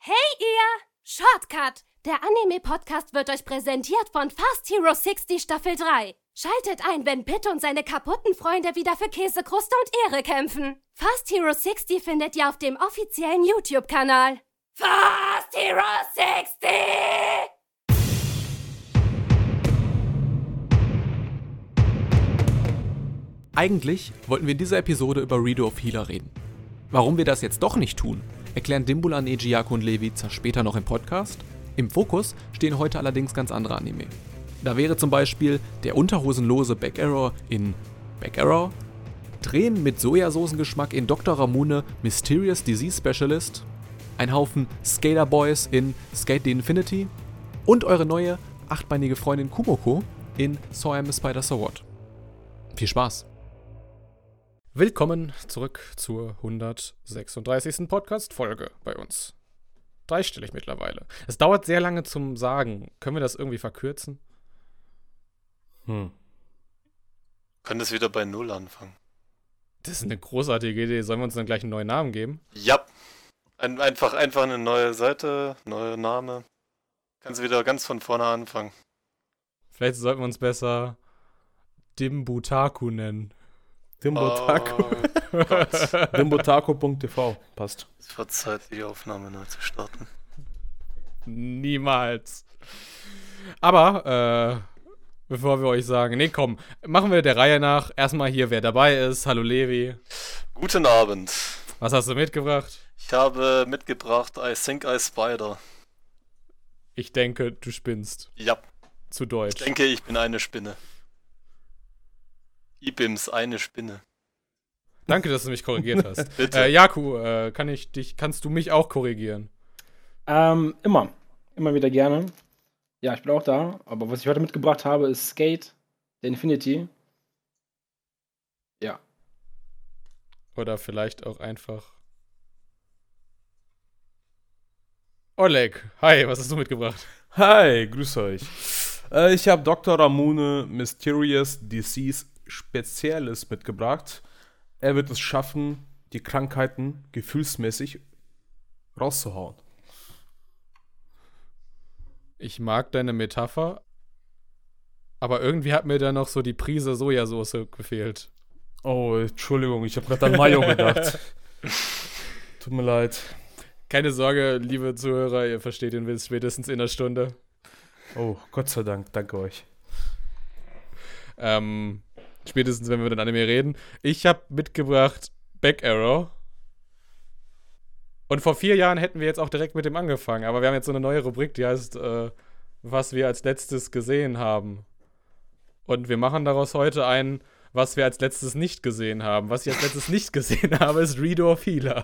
Hey ihr! Shortcut! Der Anime-Podcast wird euch präsentiert von Fast Hero 60 Staffel 3. Schaltet ein, wenn Pitt und seine kaputten Freunde wieder für Käsekruste und Ehre kämpfen. Fast Hero 60 findet ihr auf dem offiziellen YouTube-Kanal. Fast Hero 60! Eigentlich wollten wir in dieser Episode über Redo of Healer reden. Warum wir das jetzt doch nicht tun, erklären Dimbulan, Ejiako und Levi später noch im Podcast. Im Fokus stehen heute allerdings ganz andere Anime. Da wäre zum Beispiel der unterhosenlose Back Arrow in Back Arrow, Tränen mit Sojasoßengeschmack in Dr. Ramune Mysterious Disease Specialist, ein Haufen Skater Boys in Skate the Infinity und eure neue achtbeinige Freundin Kumoko in So I Am a Spider So What. Viel Spaß! Willkommen zurück zur 136. Podcast-Folge bei uns. Dreistellig mittlerweile. Es dauert sehr lange zum Sagen. Können wir das irgendwie verkürzen? Können das wieder bei Null anfangen. Das ist eine großartige Idee. Sollen wir uns dann gleich einen neuen Namen geben? Ja. Einfach eine neue Seite, neuer Name. Kannst du wieder ganz von vorne anfangen. Vielleicht sollten wir uns besser Dimbutaku nennen. Dimbotaku. Oh Gott. Dimbotaku.tv. Passt. Es wird Zeit, die Aufnahme neu zu starten. Niemals. Aber, bevor wir euch sagen, nee, komm, machen wir der Reihe nach. Erstmal hier, wer dabei ist. Hallo Levi. Guten Abend. Was hast du mitgebracht? Ich habe mitgebracht I Think I Spider. Ich denke, du spinnst. Ja. Zu Deutsch. Ich denke, ich bin eine Spinne. Ibims, eine Spinne. Danke, dass du mich korrigiert hast. Bitte. Jaku, kannst du mich auch korrigieren? Immer wieder gerne. Ja, ich bin auch da. Aber was ich heute mitgebracht habe, ist Skate the Infinity. Ja. Oder vielleicht auch einfach Oleg. Hi, was hast du mitgebracht? Hi, grüß euch. Ich habe Dr. Ramune Mysterious Disease Spezielles mitgebracht. Er wird es schaffen, die Krankheiten gefühlsmäßig rauszuhauen. Ich mag deine Metapher, aber irgendwie hat mir da noch so die Prise Sojasauce gefehlt. Oh, Entschuldigung, ich habe gerade an Mayo gedacht. Tut mir leid. Keine Sorge, liebe Zuhörer, ihr versteht den Witz spätestens in einer Stunde. Oh, Gott sei Dank, danke euch. Spätestens, wenn wir mit den Anime reden. Ich habe mitgebracht Back Arrow. Und vor 4 Jahren hätten wir jetzt auch direkt mit dem angefangen. Aber wir haben jetzt so eine neue Rubrik, die heißt, was wir als letztes gesehen haben. Und wir machen daraus heute ein, was wir als letztes nicht gesehen haben. Was ich als letztes nicht gesehen habe, ist Redo of Healer.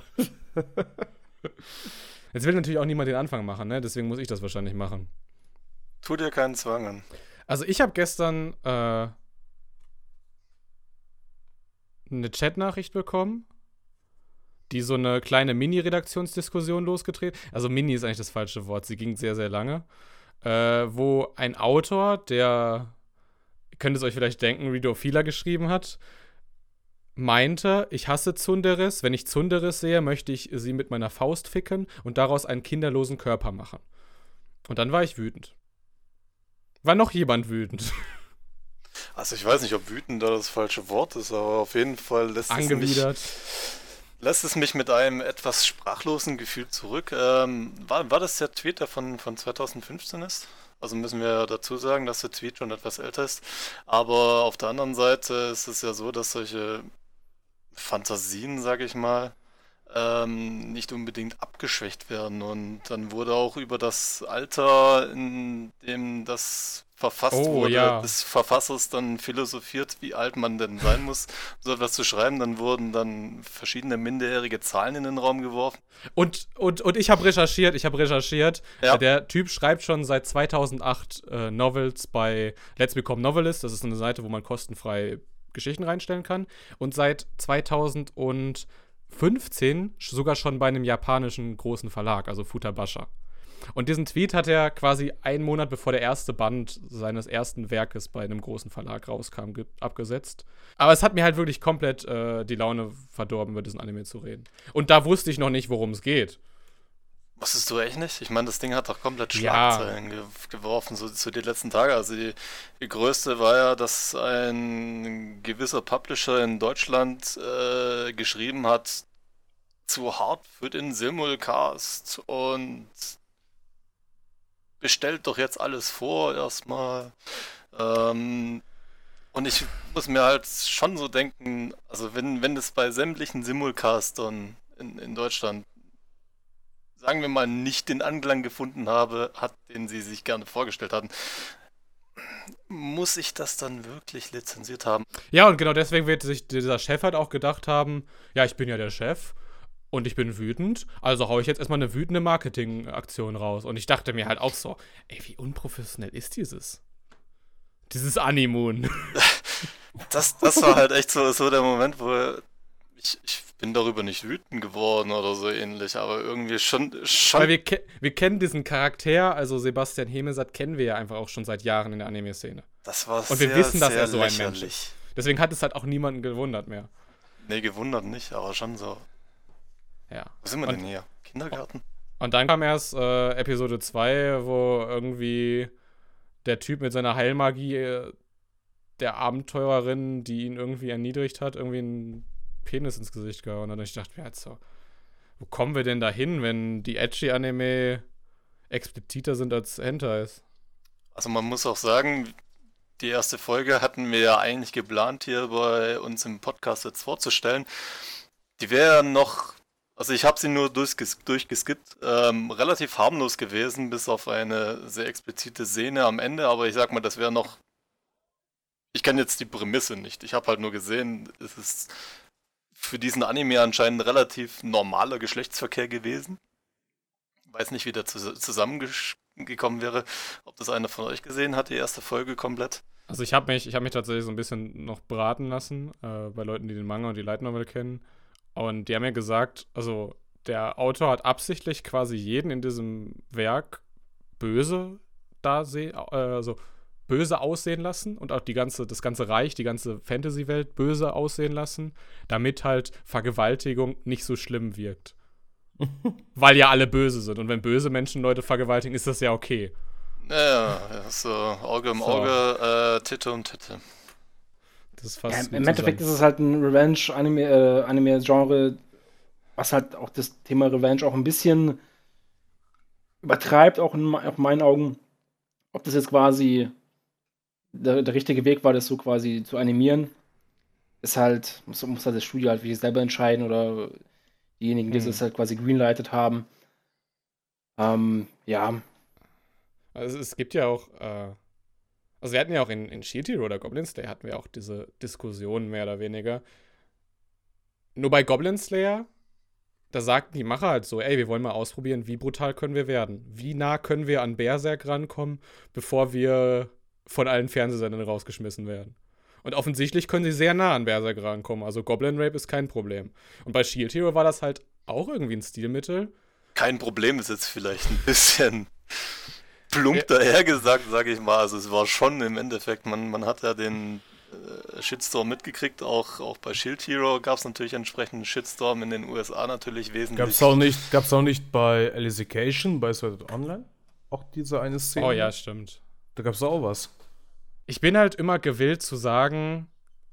Jetzt will natürlich auch niemand den Anfang machen, ne? Deswegen muss ich das wahrscheinlich machen. Tu dir keinen Zwang an. Also ich habe gestern eine Chatnachricht bekommen, die so eine kleine Mini-Redaktionsdiskussion losgetreten. Also Mini ist eigentlich das falsche Wort, sie ging sehr, sehr lange. Wo ein Autor, der, ihr könnt es euch vielleicht denken, Redo of Healer geschrieben hat, meinte, ich hasse Tsunderes. Wenn ich Tsunderes sehe, möchte ich sie mit meiner Faust ficken und daraus einen kinderlosen Körper machen. Und dann war ich wütend. War noch jemand wütend? Also ich weiß nicht, ob wütend da das falsche Wort ist, aber auf jeden Fall lässt es mich mit einem etwas sprachlosen Gefühl zurück. War das der Tweet, der von 2015 ist? Also müssen wir dazu sagen, dass der Tweet schon etwas älter ist. Aber auf der anderen Seite ist es ja so, dass solche Fantasien, sage ich mal, nicht unbedingt abgeschwächt werden. Und dann wurde auch über das Alter, in dem das verfasst wurde, des Verfassers dann philosophiert, wie alt man denn sein muss, so etwas zu schreiben. Dann wurden dann verschiedene minderjährige Zahlen in den Raum geworfen. Und ich habe recherchiert. Ja. Der Typ schreibt schon seit 2008 Novels bei Let's Become Novelist. Das ist eine Seite, wo man kostenfrei Geschichten reinstellen kann. Und seit 2015 sogar schon bei einem japanischen großen Verlag, also Futabasha. Und diesen Tweet hat er quasi einen Monat bevor der erste Band seines ersten Werkes bei einem großen Verlag rauskam, abgesetzt. Aber es hat mir halt wirklich komplett die Laune verdorben, über diesen Anime zu reden. Und da wusste ich noch nicht, worum es geht. Wusstest du echt nicht? Ich meine, das Ding hat doch komplett Ja. Schlagzeilen geworfen, so die letzten Tage. Also die größte war ja, dass ein gewisser Publisher in Deutschland geschrieben hat, zu hart für den Simulcast und bestellt doch jetzt alles vor erstmal. Und ich muss mir halt schon so denken, also wenn das bei sämtlichen Simulcastern in Deutschland, sagen wir mal, nicht den Anklang gefunden hat, den sie sich gerne vorgestellt hatten, muss ich das dann wirklich lizenziert haben? Ja, und genau deswegen wird sich dieser Chef halt auch gedacht haben, ja, ich bin ja der Chef und ich bin wütend, also hau ich jetzt erstmal eine wütende Marketingaktion raus. Und ich dachte mir halt auch so, ey, wie unprofessionell ist dieses Animoon? Das war halt echt so der Moment, wo ich bin darüber nicht wütend geworden oder so ähnlich, aber irgendwie schon. Weil wir kennen diesen Charakter, also Sebastian Hemesat kennen wir ja einfach auch schon seit Jahren in der Anime-Szene. Das war Und wir wissen, dass sehr er so ein Mensch lächerlich. ist. Deswegen hat es halt auch niemanden gewundert mehr. Nee, gewundert nicht, aber schon so. Ja. Wo sind wir Und- denn hier? Kindergarten? Und dann kam erst Episode 2, wo irgendwie der Typ mit seiner Heilmagie der Abenteurerin, die ihn irgendwie erniedrigt hat, irgendwie einen Penis ins Gesicht gehauen. Und ich dachte mir halt so, wo kommen wir denn da hin, wenn die Edgy-Anime expliziter sind als Hentais? Also man muss auch sagen, die erste Folge hatten wir ja eigentlich geplant, hier bei uns im Podcast jetzt vorzustellen. Die wäre noch, also ich habe sie nur durchgeskippt, relativ harmlos gewesen, bis auf eine sehr explizite Szene am Ende, aber ich sag mal, das wäre noch, ich kenne jetzt die Prämisse nicht, ich habe halt nur gesehen, es ist für diesen Anime anscheinend relativ normaler Geschlechtsverkehr gewesen. Weiß nicht, wie der zusammengekommen wäre, ob das einer von euch gesehen hat, die erste Folge komplett. Also ich hab mich tatsächlich so ein bisschen noch beraten lassen, bei Leuten, die den Manga und die Light Novel kennen. Und die haben mir gesagt, also der Autor hat absichtlich quasi jeden in diesem Werk böse böse aussehen lassen und auch das ganze Reich, die ganze Fantasy-Welt böse aussehen lassen, damit halt Vergewaltigung nicht so schlimm wirkt. Weil ja alle böse sind. Und wenn böse Menschen Leute vergewaltigen, ist das ja okay. Ja, so Auge um So. Auge, Titte um Titte. Das Ja, fasst im gut Endeffekt ist zusammen. es halt ein Revenge-Anime-Genre, was halt auch das Thema Revenge auch ein bisschen übertreibt, auch in meinen Augen. Ob das jetzt quasi der richtige Weg war, das so quasi zu animieren, ist halt, muss halt das Studio halt wirklich selber entscheiden oder diejenigen, die es halt quasi greenlightet haben. Ja, Also es gibt ja auch, also wir hatten ja auch in Shield Hero oder Goblin Slayer hatten wir auch diese Diskussion mehr oder weniger. Nur bei Goblin Slayer, da sagten die Macher halt so, ey, wir wollen mal ausprobieren, wie brutal können wir werden? Wie nah können wir an Berserk rankommen, bevor wir von allen Fernsehsendern rausgeschmissen werden? Und offensichtlich können sie sehr nah an Berserk rankommen. Also Goblin Rape ist kein Problem. Und bei Shield Hero war das halt auch irgendwie ein Stilmittel. Kein Problem ist jetzt vielleicht ein bisschen plump dahergesagt, sage ich mal. Also es war schon im Endeffekt, man hat ja den Shitstorm mitgekriegt, auch bei Shield Hero gab es natürlich entsprechenden Shitstorm, in den USA natürlich wesentlich. Gab's auch nicht bei Alicization, bei Sword Art Online? Auch diese eine Szene? Oh ja, stimmt. Da gab's auch was. Ich bin halt immer gewillt zu sagen,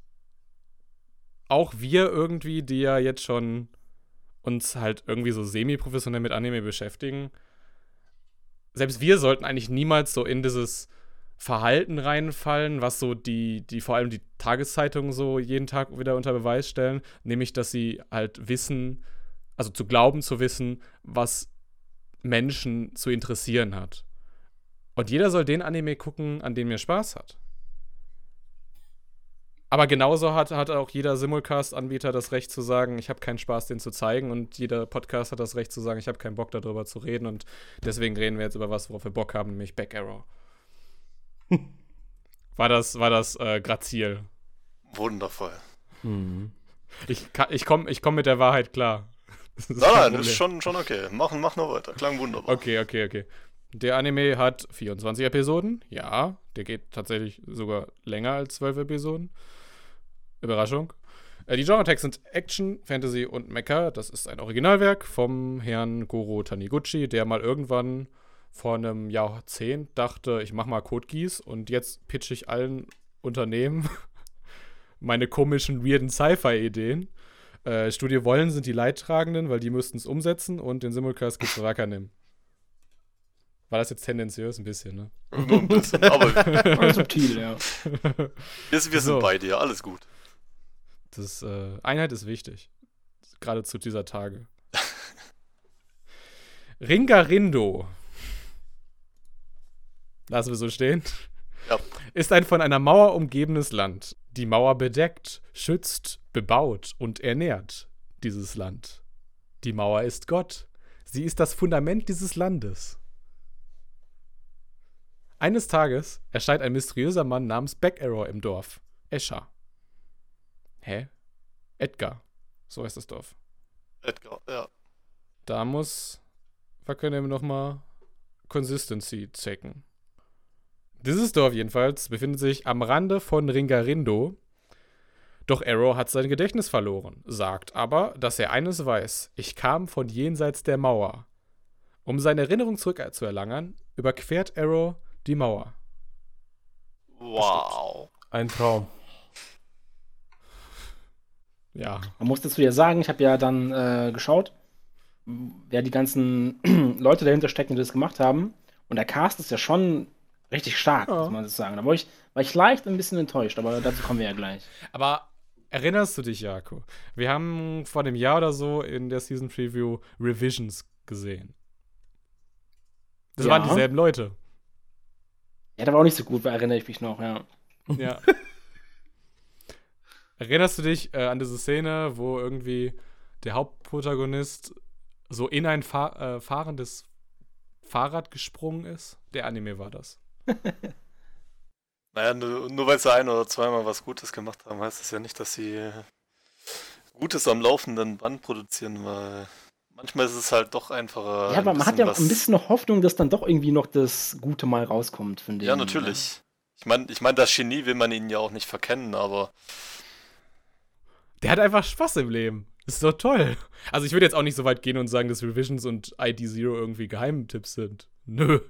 auch wir irgendwie, die ja jetzt schon uns halt irgendwie so semi-professionell mit Anime beschäftigen, selbst wir sollten eigentlich niemals so in dieses Verhalten reinfallen, was so die vor allem die Tageszeitungen so jeden Tag wieder unter Beweis stellen, nämlich, dass sie halt wissen, also zu glauben zu wissen, was Menschen zu interessieren hat. Und jeder soll den Anime gucken, an dem er Spaß hat. Aber genauso hat auch jeder Simulcast-Anbieter das Recht zu sagen, ich habe keinen Spaß, den zu zeigen. Und jeder Podcast hat das Recht zu sagen, ich habe keinen Bock, darüber zu reden. Und deswegen reden wir jetzt über was, worauf wir Bock haben, nämlich Back Arrow. War das grazil? Wundervoll. Ich komm mit der Wahrheit klar. Das ist Nein, kein das ist Problem. schon okay. Mach nur weiter. Klang wunderbar. Okay. Der Anime hat 24 Episoden. Ja, der geht tatsächlich sogar länger als 12 Episoden. Überraschung. Die Genre-Tags sind Action, Fantasy und Mecha. Das ist ein Originalwerk vom Herrn Goro Taniguchi, der mal irgendwann vor einem Jahrzehnt dachte, ich mach mal Code Geass und jetzt pitche ich allen Unternehmen meine komischen, weirden Sci-Fi-Ideen. Studio Wollen sind die Leidtragenden, weil die müssten es umsetzen und den Simulcast gibt's für Wacker nehmen. War das jetzt tendenziös ein bisschen, ne? Nur ein bisschen, aber subtil, ja. wir sind bei dir, alles gut. Einheit ist wichtig. Gerade zu dieser Tage. Ringarindo. Lassen wir so stehen. Ja. Ist ein von einer Mauer umgebenes Land. Die Mauer bedeckt, schützt, bebaut und ernährt dieses Land. Die Mauer ist Gott. Sie ist das Fundament dieses Landes. Eines Tages erscheint ein mysteriöser Mann namens Back-Arrow im Dorf. Escher. Hä? Edgar. So heißt das Dorf. Edgar, ja. Da muss Wacker nochmal Consistency checken. Dieses Dorf jedenfalls befindet sich am Rande von Ringarindo. Doch Arrow hat sein Gedächtnis verloren, sagt aber, dass er eines weiß: Ich kam von jenseits der Mauer. Um seine Erinnerung zurückzuerlangen, überquert Arrow die Mauer. Wow. Ein Traum. Ja. Man muss dazu ja sagen, ich habe ja dann geschaut, wer die ganzen Leute dahinter stecken, die das gemacht haben. Und der Cast ist ja schon richtig stark, muss man das sagen. Da war ich leicht ein bisschen enttäuscht, aber dazu kommen wir ja gleich. Aber erinnerst du dich, Jako? Wir haben vor einem Jahr oder so in der Season Preview Revisions gesehen. Das waren dieselben Leute. Ja, der war auch nicht so gut, erinnere ich mich noch, ja. Ja. Erinnerst du dich an diese Szene, wo irgendwie der Hauptprotagonist so in ein fahrendes Fahrrad gesprungen ist? Der Anime war das. Naja, nur weil sie ein- oder zweimal was Gutes gemacht haben, heißt das ja nicht, dass sie Gutes am laufenden Band produzieren, weil manchmal ist es halt doch einfacher. Ja, aber man hat ja ein bisschen noch Hoffnung, dass dann doch irgendwie noch das Gute mal rauskommt, finde ich. Ja, natürlich. Ich meine, das Genie will man ihnen ja auch nicht verkennen, aber Der hat einfach Spaß im Leben. Das ist doch toll. Also ich würde jetzt auch nicht so weit gehen und sagen, dass Revisions und ID Zero irgendwie Geheimtipps sind. Nö.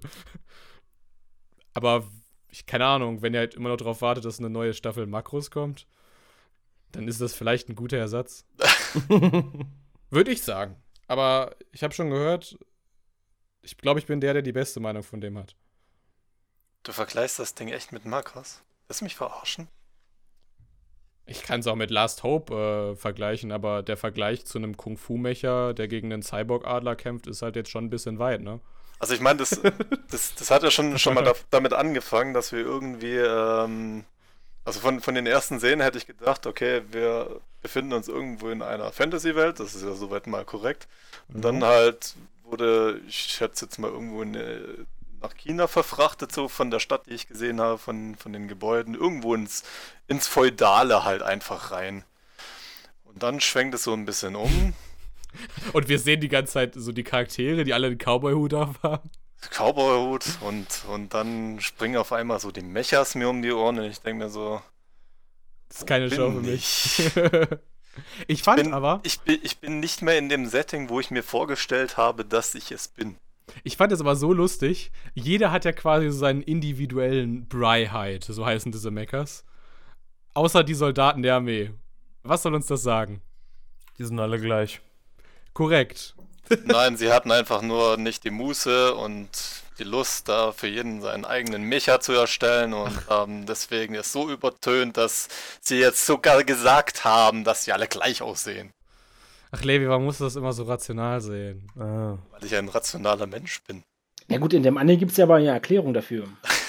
Aber keine Ahnung, wenn ihr halt immer noch darauf wartet, dass eine neue Staffel Makros kommt, dann ist das vielleicht ein guter Ersatz. Würde ich sagen. Aber ich habe schon gehört, ich glaube, ich bin der die beste Meinung von dem hat. du vergleichst das Ding echt mit Marcos. Willst du mich verarschen? Ich kann es auch mit Last Hope vergleichen, aber der Vergleich zu einem Kung-Fu-Mecher, der gegen einen Cyborg-Adler kämpft, ist halt jetzt schon ein bisschen weit, ne? Also ich meine, das hat ja schon mal damit angefangen, dass wir irgendwie, also von den ersten Szenen hätte ich gedacht, okay, wir befinden uns irgendwo in einer Fantasy-Welt, das ist ja soweit mal korrekt. Und dann halt wurde, ich schätze jetzt mal irgendwo nach China verfrachtet, so von der Stadt, die ich gesehen habe, von den Gebäuden, irgendwo ins Feudale halt einfach rein. Und dann schwenkt es so ein bisschen um. Und wir sehen die ganze Zeit so die Charaktere, die alle einen Cowboy-Hut auf haben. Cowboy-Hut und dann springen auf einmal so die Mechas mir um die Ohren und ich denke mir so, Das ist keine bin Show für mich. ich? Ich fand aber, Ich bin nicht mehr in dem Setting, wo ich mir vorgestellt habe, dass ich es bin. ich fand es aber so lustig. Jeder hat ja quasi so seinen individuellen Bri-Hide, so heißen diese Mechas. Außer die Soldaten der Armee. Was soll uns das sagen? Die sind alle gleich. Korrekt. Nein, sie hatten einfach nur nicht die Muße und die Lust, da für jeden seinen eigenen Mecha zu erstellen und haben deswegen es so übertönt, dass sie jetzt sogar gesagt haben, dass sie alle gleich aussehen. Ach, Levi, warum musst du das immer so rational sehen? Ah. Weil ich ein rationaler Mensch bin. Ja gut, in dem Anime gibt es ja aber eine Erklärung dafür.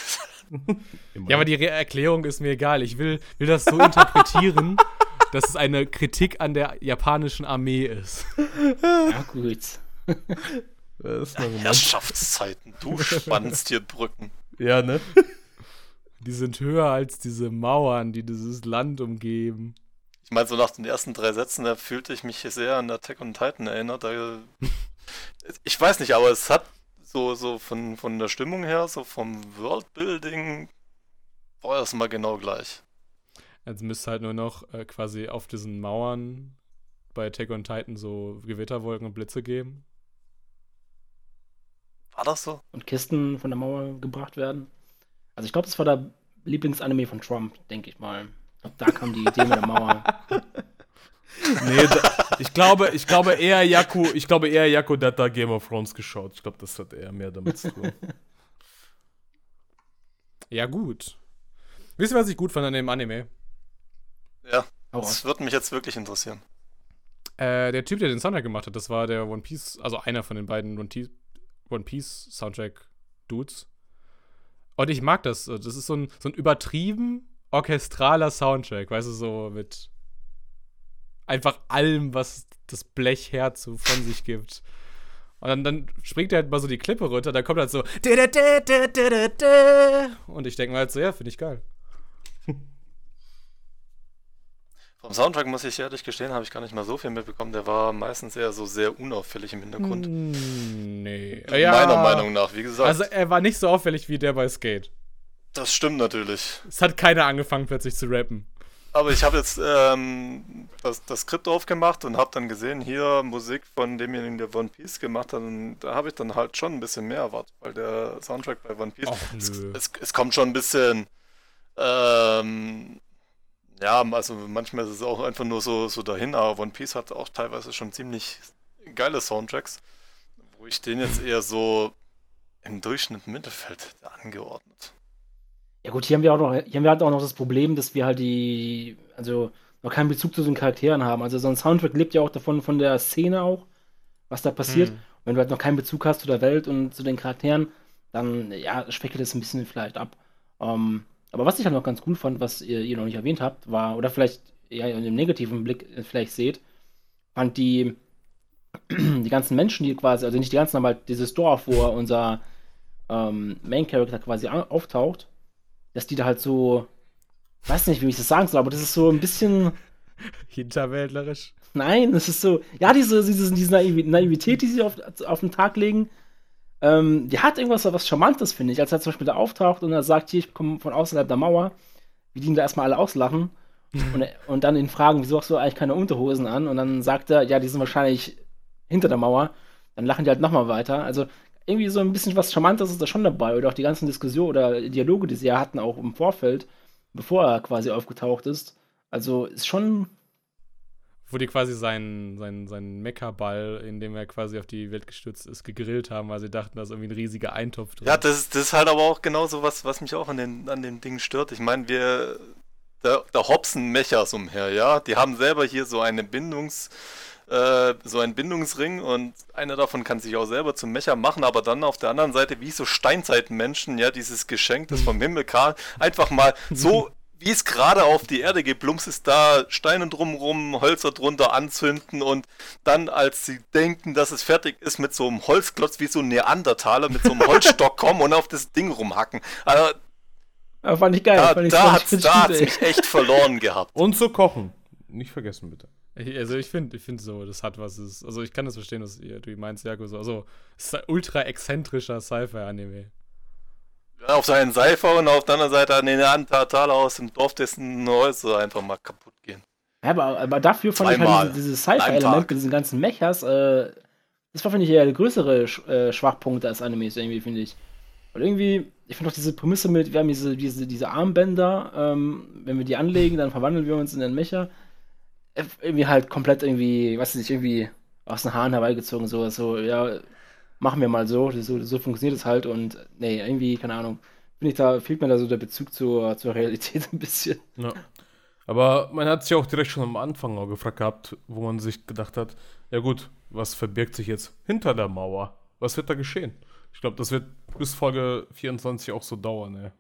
Ja, aber die Erklärung ist mir egal. Ich will das so interpretieren, dass es eine Kritik an der japanischen Armee ist. Ja gut. Das ist noch Herrschaftszeiten, du spannst hier Brücken. ja, ne? Die sind höher als diese Mauern, die dieses Land umgeben. Ich meine, so nach den ersten 3 Sätzen, da fühlte ich mich sehr an Attack on Titan erinnert. Ich weiß nicht, aber es hat so von der Stimmung her, so vom Worldbuilding, war das mal genau gleich. Jetzt müsste halt nur noch quasi auf diesen Mauern bei Attack on Titan so Gewitterwolken und Blitze geben. War das so? Und Kisten von der Mauer gebracht werden. Also ich glaube, das war der Lieblingsanime von Trump, denke ich mal. Ich glaube, da kam die Idee mit der Mauer. Nee, ich glaube eher Jaco, der hat da Game of Thrones geschaut. Ich glaube, das hat eher mehr damit zu tun. Ja, gut. Wisst ihr, was ich gut fand an dem Anime? Ja, Hau das raus. würde mich jetzt wirklich interessieren. Der Typ, der den Soundtrack gemacht hat, das war der One Piece, also einer von den beiden One Piece Soundtrack-Dudes. Und ich mag das. Das ist so ein übertrieben orchestraler Soundtrack, weißt du, so mit einfach allem, was das Blechherz so von sich gibt. Und dann springt er halt mal so die Klippe runter, dann kommt halt so und ich denke mir halt so, ja, finde ich geil. Vom Soundtrack muss ich ehrlich gestehen, habe ich gar nicht mal so viel mitbekommen. Der war meistens eher so sehr unauffällig im Hintergrund. Nee. Meiner Meinung nach, wie gesagt. Also er war nicht so auffällig wie der bei Skate. Das stimmt natürlich. Es hat keiner angefangen plötzlich zu rappen. Aber ich habe jetzt das Skript aufgemacht und habe dann gesehen, hier Musik von demjenigen, der One Piece gemacht hat. Und da habe ich dann halt schon ein bisschen mehr erwartet, weil der Soundtrack bei One Piece, Och, nö. es kommt schon ein bisschen, ja, also manchmal ist es auch einfach nur so dahin, aber One Piece hat auch teilweise schon ziemlich geile Soundtracks, wo ich den jetzt eher so im Durchschnitt Mittelfeld angeordnet. Ja gut, hier haben wir halt auch noch das Problem, dass wir halt also noch keinen Bezug zu den Charakteren haben. Also so ein Soundtrack lebt ja auch davon, von der Szene auch, was da passiert. Und wenn du halt noch keinen Bezug hast zu der Welt und zu den Charakteren, dann, ja, schwächt das ein bisschen vielleicht ab. Aber was ich halt noch ganz cool fand, was ihr noch nicht erwähnt habt, war, oder vielleicht ja in dem negativen Blick vielleicht seht, fand die ganzen Menschen, die quasi, also nicht die ganzen, aber halt dieses Dorf, wo unser Main Character quasi auftaucht, dass die da halt so, weiß nicht, wie ich das sagen soll, aber das ist so ein bisschen, Hinterwäldlerisch. nein, das ist so, ja, diese Naivität, die sie auf den Tag legen, die hat irgendwas was Charmantes, finde ich, als er zum Beispiel da auftaucht und er sagt, hier, ich komme von außerhalb der Mauer, wie die ihn da erstmal alle auslachen und dann ihn fragen, wieso hast du eigentlich keine Unterhosen an? Und dann sagt er, ja, die sind wahrscheinlich hinter der Mauer, dann lachen die halt nochmal weiter, also irgendwie so ein bisschen was Charmantes ist da schon dabei. Oder auch die ganzen Diskussionen oder Dialoge, die sie ja hatten, auch im Vorfeld, bevor er quasi aufgetaucht ist. Also ist schon. Wo die quasi seinen Meckerball, in dem er quasi auf die Welt gestürzt ist, gegrillt haben, weil sie dachten, da ist irgendwie ein riesiger Eintopf drin. Ja, das ist halt aber auch genau so was mich auch an den Dingen stört. Ich meine, da hopsen Mechas umher, ja. Die haben selber hier so einen Bindungsring und einer davon kann sich auch selber zum Mecher machen, aber dann auf der anderen Seite, wie so Steinzeitmenschen, ja, dieses Geschenk, das vom Himmel kam, einfach mal so, wie es gerade auf die Erde geplumpst ist, da Steine drumrum, Hölzer drunter anzünden und dann, als sie denken, dass es fertig ist, mit so einem Holzklotz wie so ein Neandertaler mit so einem Holzstock kommen und auf das Ding rumhacken. Also, Aber fand ich geil. da hat's mich echt verloren gehabt. Und zu kochen. Nicht vergessen, bitte. Also ich finde so, das hat was. Also ich kann das verstehen, was du meinst, Jago. Also es ist ein ultra exzentrischer Sci-Fi-Anime. Ja, auf seinen Seifer und auf der anderen Seite an den Neandertaler aus dem Dorf, dessen Häuser einfach mal kaputt gehen. Ja, aber dafür fand ich Zweimal. halt dieses An einem Sci-Fi-Element Tag. mit diesen ganzen Mechas, das war, finde ich, eher der größere Schwachpunkt des Animes, irgendwie, finde ich. Und irgendwie, ich finde auch diese Prämisse mit, wir haben diese Armbänder, wenn wir die anlegen, dann verwandeln wir uns in den Mecha. Irgendwie halt komplett irgendwie, weiß nicht, irgendwie aus den Haaren herbeigezogen, so, ja, machen wir mal so funktioniert es halt und nee, irgendwie, keine Ahnung, fehlt mir da so der Bezug zur Realität ein bisschen. Ja. Aber man hat sich auch direkt schon am Anfang auch gefragt gehabt, wo man sich gedacht hat, ja gut, was verbirgt sich jetzt hinter der Mauer? Was wird da geschehen? Ich glaube, das wird bis Folge 24 auch so dauern, ey.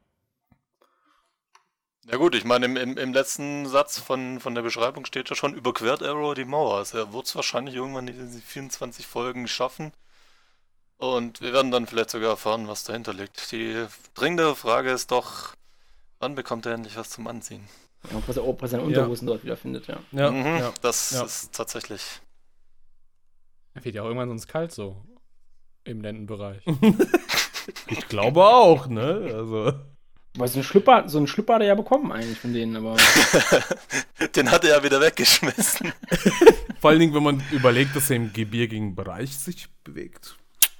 Ja gut, ich meine, im letzten Satz von der Beschreibung steht ja schon, überquert Arrow die Mauer. Also er wird es wahrscheinlich irgendwann in diese 24 Folgen schaffen. Und wir werden dann vielleicht sogar erfahren, was dahinter liegt. Die dringende Frage ist doch, wann bekommt er endlich was zum Anziehen? Ja, ob er seine Unterhosen dort wiederfindet, ja. Ja, Mhm, ja. das Ja. ist tatsächlich... Er wird ja auch irgendwann sonst kalt so. Im Lendenbereich. Ich glaube auch, ne? Also. Weil so einen Schlüpper hat er ja bekommen eigentlich von denen, aber. Den hat er ja wieder weggeschmissen. Vor allen Dingen, wenn man überlegt, dass er im gebirgigen Bereich sich bewegt.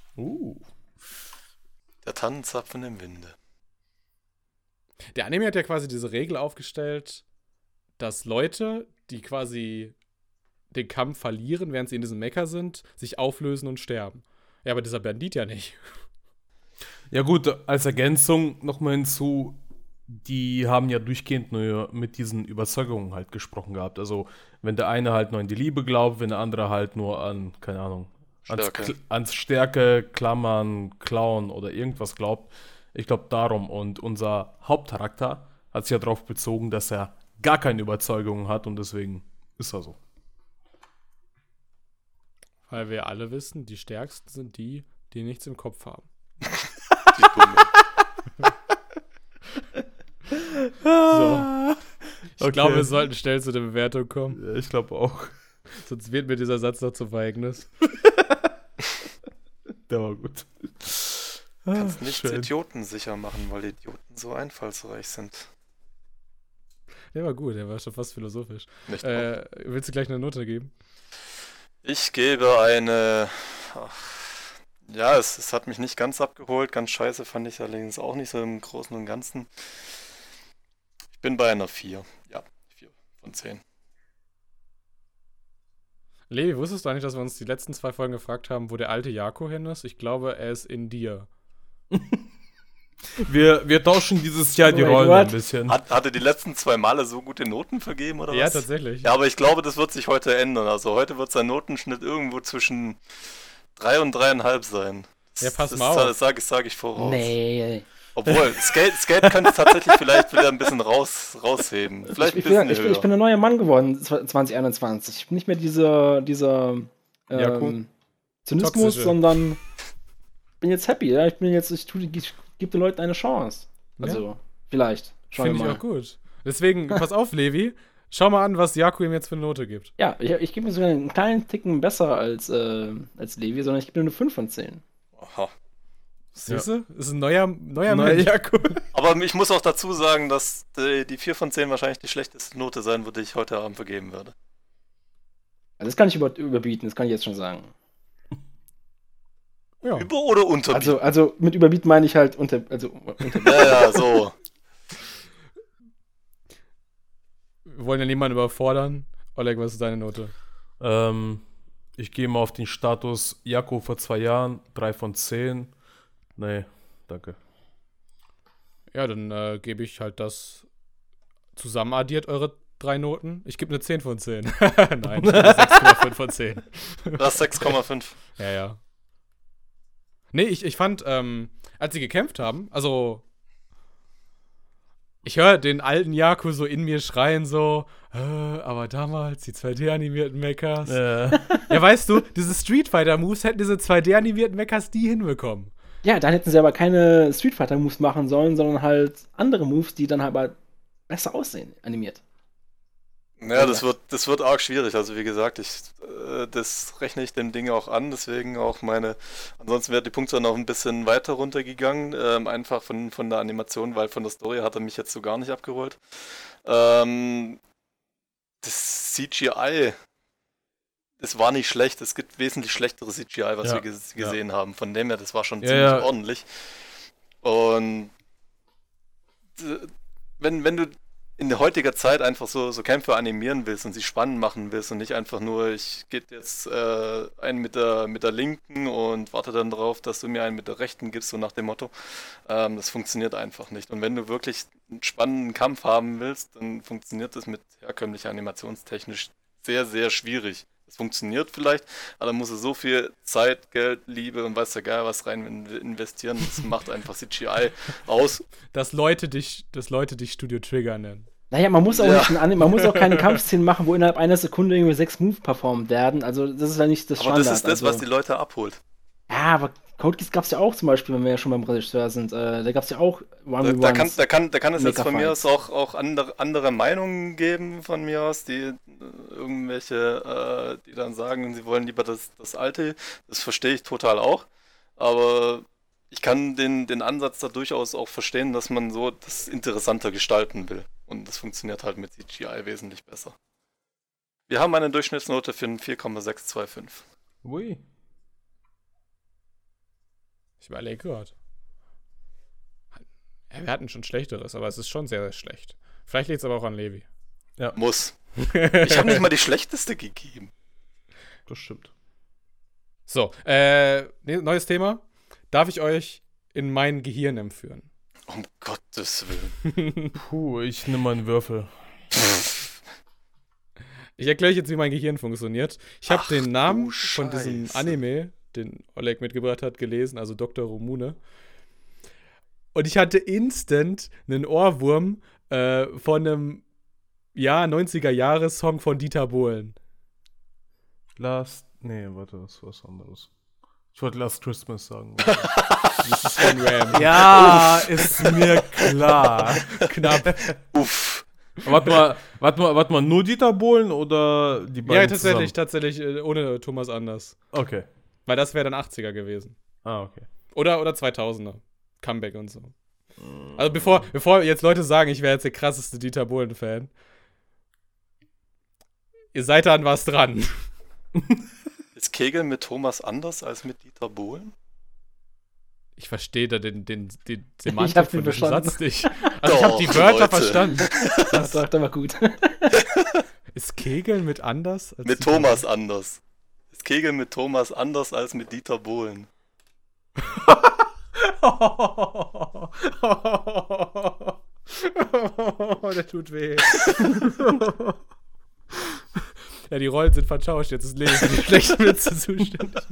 Der Tannenzapfen im Winde. Der Anime hat ja quasi diese Regel aufgestellt, dass Leute, die quasi den Kampf verlieren, während sie in diesem Mecha sind, sich auflösen und sterben. Ja, aber dieser Bandit ja nicht. Ja gut, als Ergänzung nochmal hinzu, die haben ja durchgehend nur mit diesen Überzeugungen halt gesprochen gehabt. Also wenn der eine halt nur an die Liebe glaubt, wenn der andere halt nur an, keine Ahnung, ans Stärke, Klammern, Klauen oder irgendwas glaubt. Ich glaube darum. Und unser Hauptcharakter hat sich ja darauf bezogen, dass er gar keine Überzeugungen hat und deswegen ist er so. Weil wir alle wissen, die Stärksten sind die, die nichts im Kopf haben. Die Dumme. So. Ich Okay. glaube, wir sollten schnell zu der Bewertung kommen. Ja, ich glaube auch. Sonst wird mir dieser Satz noch zum Verhängnis. Der war gut. Kannst nichts schön. Idioten sicher machen, weil Idioten so einfallsreich sind. Der war gut, der war schon fast philosophisch. Nicht Willst du gleich eine Note geben? Ich gebe eine. Ja, es hat mich nicht ganz abgeholt. Ganz scheiße fand ich allerdings auch nicht so im Großen und Ganzen. Ich bin bei einer 4. Ja, 4 von 10. Levi, wusstest du eigentlich, dass wir uns die letzten 2 Folgen gefragt haben, wo der alte Jako hin ist? Ich glaube, er ist in dir. Wir tauschen dieses Jahr die Oh mein Rollen Gott. ein bisschen. Hat er die letzten 2 Male so gute Noten vergeben, oder Ja, was? tatsächlich. Ja, aber ich glaube, das wird sich heute ändern. Also heute wird sein Notenschnitt irgendwo zwischen 3 und 3,5 sein. Ja, pass das mal auf. Das sage ich voraus. Nee. Obwohl, Skate könnte es tatsächlich vielleicht wieder ein bisschen rausheben. Vielleicht ein Ich bisschen bin höher. ein neuer Mann geworden, 2021. Ich bin nicht mehr dieser Jakob? Zynismus, Toxische. sondern bin jetzt happy. Ja? Ich gebe den Leuten eine Chance. Also, vielleicht. Schauen Finde wir ich mal. auch gut. Deswegen, pass auf, Levi. Schau mal an, was Jako ihm jetzt für eine Note gibt. Ja, ich gebe mir sogar einen kleinen Ticken besser als Levi, sondern ich gebe nur eine 5 von 10. Aha. Siehst du? Ist ein neuer Neuer Mensch. Jako. Aber ich muss auch dazu sagen, dass die 4 von 10 wahrscheinlich die schlechteste Note sein wird, die ich heute Abend vergeben würde. Also das kann ich überbieten, das kann ich jetzt schon sagen. Ja. Über- oder unterbieten? Also mit überbieten meine ich halt unter. Ja, so. Wir wollen ja niemanden überfordern. Oleg, was ist deine Note? Ich gehe mal auf den Status Jako vor 2 Jahren, 3 von 10. Nee, danke. Ja, dann gebe ich halt das zusammenaddiert, eure 3 Noten. Ich gebe eine 10 von 10. Nein, ich gebe eine 6,5 von 10. Das 6,5. Ja. Nee, ich fand, als sie gekämpft haben, also ich höre den alten Jako so in mir schreien so, aber damals die 2D-animierten Mechas. Ja, weißt du, diese Street Fighter-Moves hätten diese 2D-animierten Mechas nie hinbekommen. Ja, dann hätten sie aber keine Street Fighter Moves machen sollen, sondern halt andere Moves, die dann aber besser aussehen, animiert. Ja, das wird arg schwierig. Also wie gesagt, das rechne ich dem Ding auch an, deswegen auch ansonsten wäre die Punkte noch ein bisschen weiter runtergegangen, einfach von der Animation, weil von der Story hat er mich jetzt so gar nicht abgeholt. Das CGI, es war nicht schlecht, es gibt wesentlich schlechtere CGI, was Ja, wir gesehen haben. Von dem her, das war schon Ja, ziemlich ja. ordentlich. Und wenn du in der heutigen Zeit einfach so Kämpfe animieren willst und sie spannend machen willst und nicht einfach nur, ich gebe jetzt einen mit der linken und warte dann darauf, dass du mir einen mit der rechten gibst, so nach dem Motto. Das funktioniert einfach nicht. Und wenn du wirklich einen spannenden Kampf haben willst, dann funktioniert das mit herkömmlicher animationstechnisch sehr, sehr schwierig. Es funktioniert vielleicht, aber da muss er so viel Zeit, Geld, Liebe und weiß der Geil was rein investieren. Das macht einfach CGI aus. Dass Leute dich Studio Trigger nennen. Naja, man muss auch Ja. man muss auch keine Kampfszenen machen, wo innerhalb einer Sekunde irgendwie 6 Moves performt werden. Also das ist ja nicht das Aber Standard. das ist das, was die Leute abholt. Ja, aber Code Geass gab es ja auch zum Beispiel, wenn wir ja schon beim Regisseur sind. Da gab es ja auch Da kann es jetzt von mir Mega-Fights. aus auch andere Meinungen geben von mir aus, die irgendwelche, die dann sagen, sie wollen lieber das Alte. Das verstehe ich total auch. Aber Ich kann den Ansatz da durchaus auch verstehen, dass man so das interessanter gestalten will. Und das funktioniert halt mit CGI wesentlich besser. Wir haben eine Durchschnittsnote für einen 4,625. Ui. Ich überlege gerade. Ja, wir hatten schon Schlechteres, aber es ist schon sehr, sehr schlecht. Vielleicht liegt es aber auch an Levi. Ja, Muss. Ich habe nicht mal die schlechteste gegeben. das stimmt. So, neues Thema. Darf ich euch in mein Gehirn entführen? Um Gottes Willen. Puh, ich nehme mal einen Würfel. Ich erkläre euch jetzt, wie mein Gehirn funktioniert. Ich habe den Namen du von diesem Scheiße. Anime, den Oleg mitgebracht hat, gelesen, also Dr. Romune. Und ich hatte instant einen Ohrwurm von einem 90er-Jahres-Song von Dieter Bohlen. Nee, warte, das ist was anderes. Ich wollte Last Christmas sagen. Das ist von Ram. Ja, ist mir klar. Knapp. Uff. Warte mal, nur Dieter Bohlen oder die beiden Ja, tatsächlich, zusammen? ohne Thomas Anders. Okay. Weil das wäre dann 80er gewesen. Ah, okay. Oder 2000er. Comeback und so. Also bevor jetzt Leute sagen, ich wäre jetzt der krasseste Dieter Bohlen-Fan. Ihr seid da an was dran. Ist Kegeln mit Thomas anders als mit Dieter Bohlen? Ich verstehe da den Ich Semantik hab von ihn diesem verstanden. Satz nicht. Also ich habe die Doch, Wörter Leute. verstanden. Das war gut. Ist Kegeln mit anders? Als Mit Dieter Thomas anders. Ist Kegeln mit Thomas anders als mit Dieter Bohlen? Der tut weh. Ja, die Rollen sind vertauscht. Jetzt ist Leben für die schlechten Witze zuständig.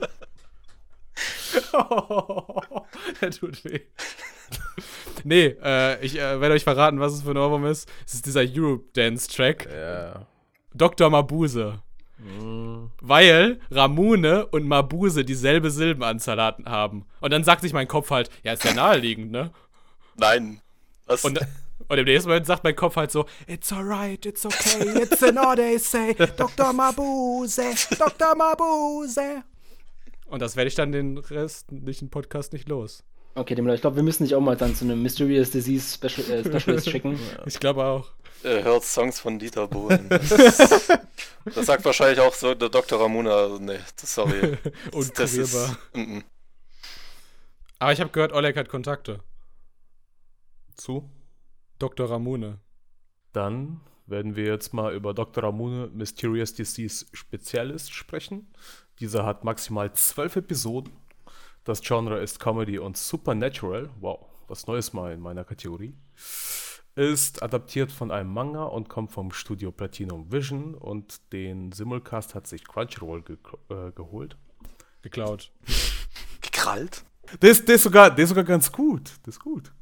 Der tut weh. Nee, ich werde euch verraten, was es für ein Ohrwurm ist. Es ist dieser Eurodance-Track. Ja. Dr. Mabuse. Weil Ramune und Mabuse dieselbe Silbenanzahl haben. Und dann sagt sich mein Kopf halt, ja, ist ja naheliegend, ne? Nein. Was? Und im nächsten Moment sagt mein Kopf halt so, it's alright, it's okay, it's an Odyssey, Dr. Mabuse, Dr. Mabuse. Und das werde ich dann den restlichen Podcast nicht los. Okay, Demla, ich glaube, wir müssen dich auch mal dann zu einem Mysterious Disease Specialist schicken. Ich glaube auch. Er hört Songs von Dieter Bohlen. Das sagt wahrscheinlich auch so der Dr. Ramona. Also, nee, sorry. Unkurierbar. Mm-mm. Aber ich habe gehört, Oleg hat Kontakte. Zu? Dr. Ramune. Dann werden wir jetzt mal über Dr. Ramune Mysterious Disease Spezialist sprechen. Dieser hat maximal 12 Episoden. Das Genre ist Comedy und Supernatural. Wow, was Neues mal in meiner Kategorie. Ist adaptiert von einem Manga und kommt vom Studio Platinum Vision und den Simulcast hat sich Crunchyroll geholt. Geklaut. Gekrallt? Der ist sogar ganz gut. Das ist gut.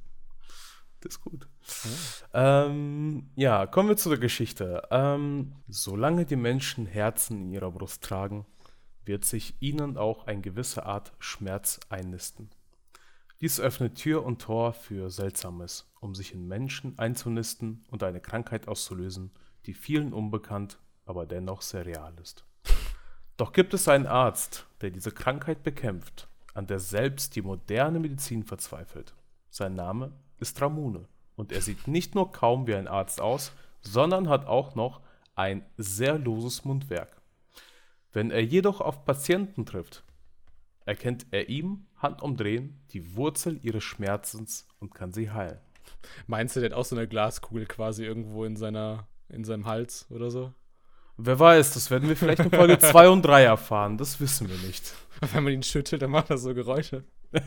Ja, kommen wir zu der Geschichte. Solange die Menschen Herzen in ihrer Brust tragen, wird sich ihnen auch eine gewisse Art Schmerz einnisten. Dies öffnet Tür und Tor für Seltsames, um sich in Menschen einzunisten und eine Krankheit auszulösen, die vielen unbekannt, aber dennoch sehr real ist. Doch gibt es einen Arzt, der diese Krankheit bekämpft, an der selbst die moderne Medizin verzweifelt. Sein Name ist Ramune und er sieht nicht nur kaum wie ein Arzt aus, sondern hat auch noch ein sehr loses Mundwerk. Wenn er jedoch auf Patienten trifft, erkennt er ihm handumdrehen die Wurzel ihres Schmerzens und kann sie heilen. Meinst du, der hat auch so eine Glaskugel quasi irgendwo in seinem Hals oder so? Wer weiß, das werden wir vielleicht in Folge 2 und 3 erfahren, das wissen wir nicht. Wenn man ihn schüttelt, dann macht er so Geräusche.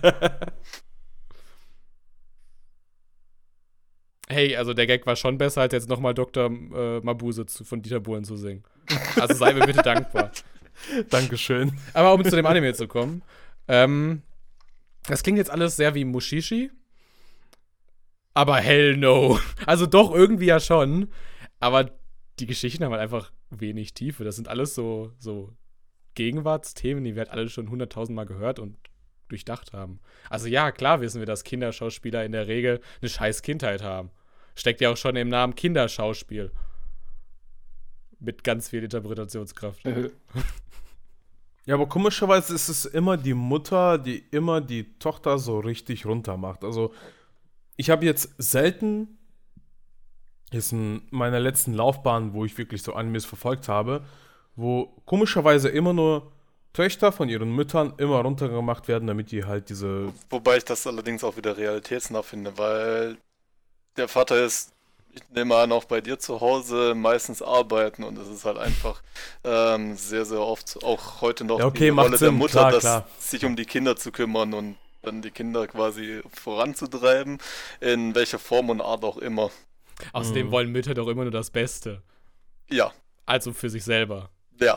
Hey, also der Gag war schon besser, als jetzt nochmal Dr. Mabuse von Dieter Bohlen zu singen. Also sei mir bitte dankbar. Dankeschön. Aber um zu dem Anime zu kommen, das klingt jetzt alles sehr wie Mushishi, aber hell no. Also doch irgendwie ja schon, aber die Geschichten haben halt einfach wenig Tiefe. Das sind alles so Gegenwartsthemen, die wir halt alle schon 100.000 Mal gehört und durchdacht haben. Also ja, klar wissen wir, dass Kinderschauspieler in der Regel eine scheiß Kindheit haben. Steckt ja auch schon im Namen Kinderschauspiel. Mit ganz viel Interpretationskraft. Ja, Ja, aber komischerweise ist es immer die Mutter, die immer die Tochter so richtig runter macht. Also, ich habe jetzt selten, jetzt in meiner letzten Laufbahn, wo ich wirklich so Animes verfolgt habe, wo komischerweise immer nur Töchter von ihren Müttern immer runtergemacht werden, damit die halt diese... Wobei ich das allerdings auch wieder realitätsnah finde, weil der Vater ist, ich nehme an, auch bei dir zu Hause meistens arbeiten und es ist halt einfach sehr, sehr oft auch heute noch Ja, okay, die macht Rolle der Sinn, Mutter, klar. sich um die Kinder zu kümmern und dann die Kinder quasi voranzutreiben, in welcher Form und Art auch immer. Außerdem wollen Mütter doch immer nur das Beste. Ja, Also für sich selber. ja.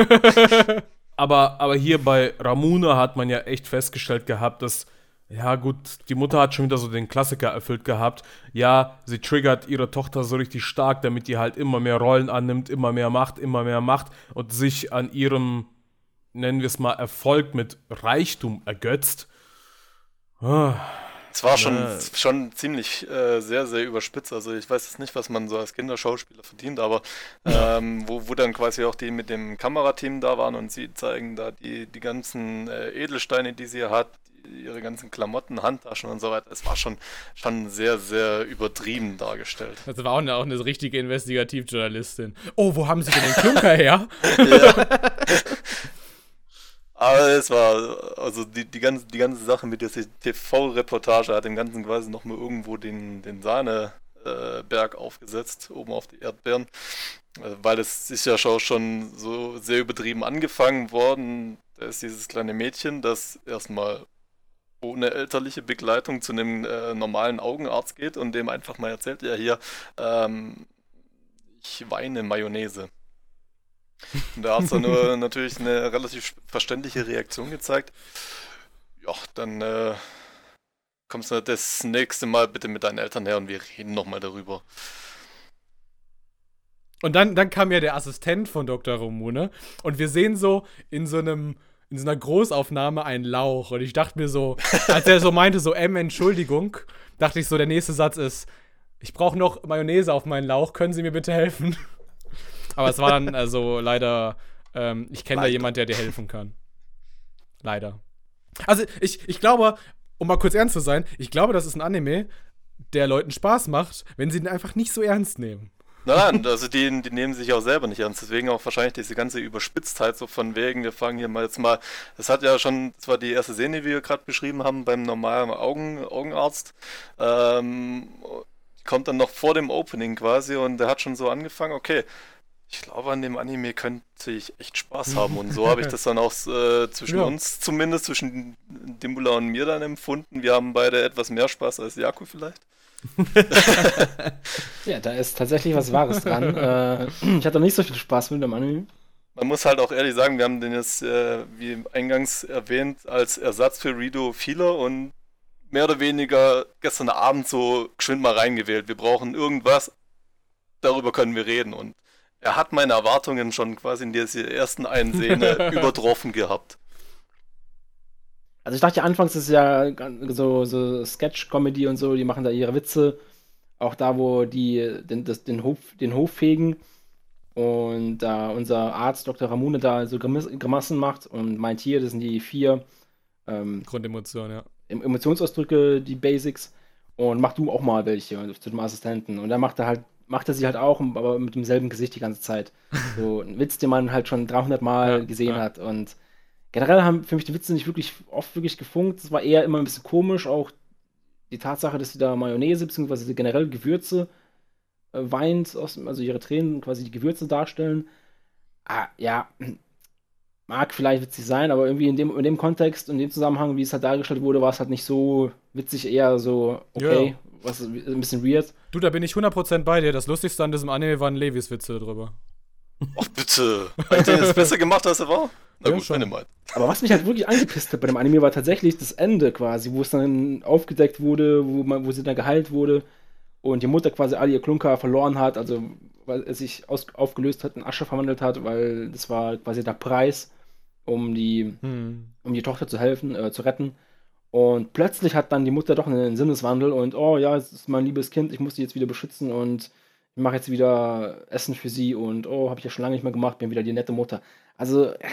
Aber hier bei Ramune hat man ja echt festgestellt gehabt, dass, ja gut, die Mutter hat schon wieder so den Klassiker erfüllt gehabt. Ja, sie triggert ihre Tochter so richtig stark, damit die halt immer mehr Rollen annimmt, immer mehr Macht und sich an ihrem, nennen wir es mal, Erfolg mit Reichtum ergötzt. Es war schon ziemlich sehr, sehr überspitzt. Also ich weiß jetzt nicht, was man so als Kinderschauspieler verdient, aber wo dann quasi auch die mit dem Kamerateam da waren und sie zeigen da die ganzen Edelsteine, die sie hat, ihre ganzen Klamotten, Handtaschen und so weiter. Es war schon sehr, sehr übertrieben dargestellt. Das war auch eine richtige Investigativjournalistin. Oh, wo haben sie denn den Klunker her? Ja. Aber es war, also die ganze Sache mit der TV-Reportage hat dem Ganzen quasi nochmal irgendwo den Sahneberg aufgesetzt, oben auf die Erdbeeren. Weil es ist ja schon so sehr übertrieben angefangen worden. Da ist dieses kleine Mädchen, das erstmal ohne elterliche Begleitung zu einem normalen Augenarzt geht und dem einfach mal erzählt, ja hier, ich weine Mayonnaise. Und der Arzt hat nur natürlich eine relativ verständliche Reaktion gezeigt. Ja, dann kommst du das nächste Mal bitte mit deinen Eltern her und wir reden nochmal darüber. Und dann kam ja der Assistent von Dr. Ramune und wir sehen so in so einer Großaufnahme einen Lauch. Und ich dachte mir so, als er so meinte, so, Entschuldigung, dachte ich so, der nächste Satz ist, ich brauche noch Mayonnaise auf meinen Lauch, können Sie mir bitte helfen? Aber es war dann also leider, ich kenne da jemand, der dir helfen kann. Leider. Also ich glaube, um mal kurz ernst zu sein, ich glaube, das ist ein Anime, der Leuten Spaß macht, wenn sie den einfach nicht so ernst nehmen. Nein, also die nehmen sich auch selber nicht ernst. Deswegen auch wahrscheinlich diese ganze Überspitztheit so von wegen, wir fangen hier mal jetzt mal, das hat ja schon, das war die erste Szene, wie wir gerade beschrieben haben, beim normalen Augenarzt. Kommt dann noch vor dem Opening quasi und der hat schon so angefangen, okay, ich glaube, an dem Anime könnte ich echt Spaß haben. Und so habe ich das dann auch zwischen uns, zumindest zwischen Dimbula und mir dann empfunden. Wir haben beide etwas mehr Spaß als Jaku vielleicht. Ja, da ist tatsächlich was Wahres dran. Ich hatte nicht so viel Spaß mit dem Anime. Man muss halt auch ehrlich sagen, wir haben den jetzt, wie eingangs erwähnt, als Ersatz für Redo Feeler und mehr oder weniger gestern Abend so geschwind mal reingewählt. Wir brauchen irgendwas, darüber können wir reden. Und er hat meine Erwartungen schon quasi in dieser ersten einen Szene übertroffen gehabt. Also ich dachte ja anfangs, ist ja so Sketch-Comedy und so, die machen da ihre Witze. Auch da, wo die den Hof fegen und da unser Arzt Dr. Ramune da so Grimassen macht und meint hier, das sind die 4 Grundemotionen, ja. Emotionsausdrücke, die Basics. Und mach du auch mal welche zu dem Assistenten. Und dann macht er sie halt auch, aber mit demselben Gesicht die ganze Zeit. So ein Witz, den man halt schon 300 Mal gesehen hat. Und generell haben für mich die Witze nicht oft wirklich gefunkt. Es war eher immer ein bisschen komisch. Auch die Tatsache, dass sie da Mayonnaise bzw. generell Gewürze weint, also ihre Tränen quasi die Gewürze darstellen. Ja, mag vielleicht witzig sein, aber irgendwie in dem Kontext, in dem Zusammenhang, wie es halt dargestellt wurde, war es halt nicht so witzig, eher so, okay, was ein bisschen weird. Du, da bin ich 100% bei dir. Das Lustigste an diesem Anime waren Levis Witze drüber. Ach bitte, hat der es besser gemacht, als er war? Na Ja, gut, schon. wenn ihr meint. Aber was mich halt wirklich angepisst hat bei dem Anime, war tatsächlich das Ende quasi, wo es dann aufgedeckt wurde, wo sie dann geheilt wurde und die Mutter quasi all ihr Klunker verloren hat, also weil es sich aufgelöst hat, in Asche verwandelt hat, weil das war quasi der Preis, um die Tochter zu helfen, zu retten. Und plötzlich hat dann die Mutter doch einen Sinneswandel und, oh ja, es ist mein liebes Kind, ich muss sie jetzt wieder beschützen und ich mache jetzt wieder Essen für sie und, oh, habe ich ja schon lange nicht mehr gemacht, bin wieder die nette Mutter. Also,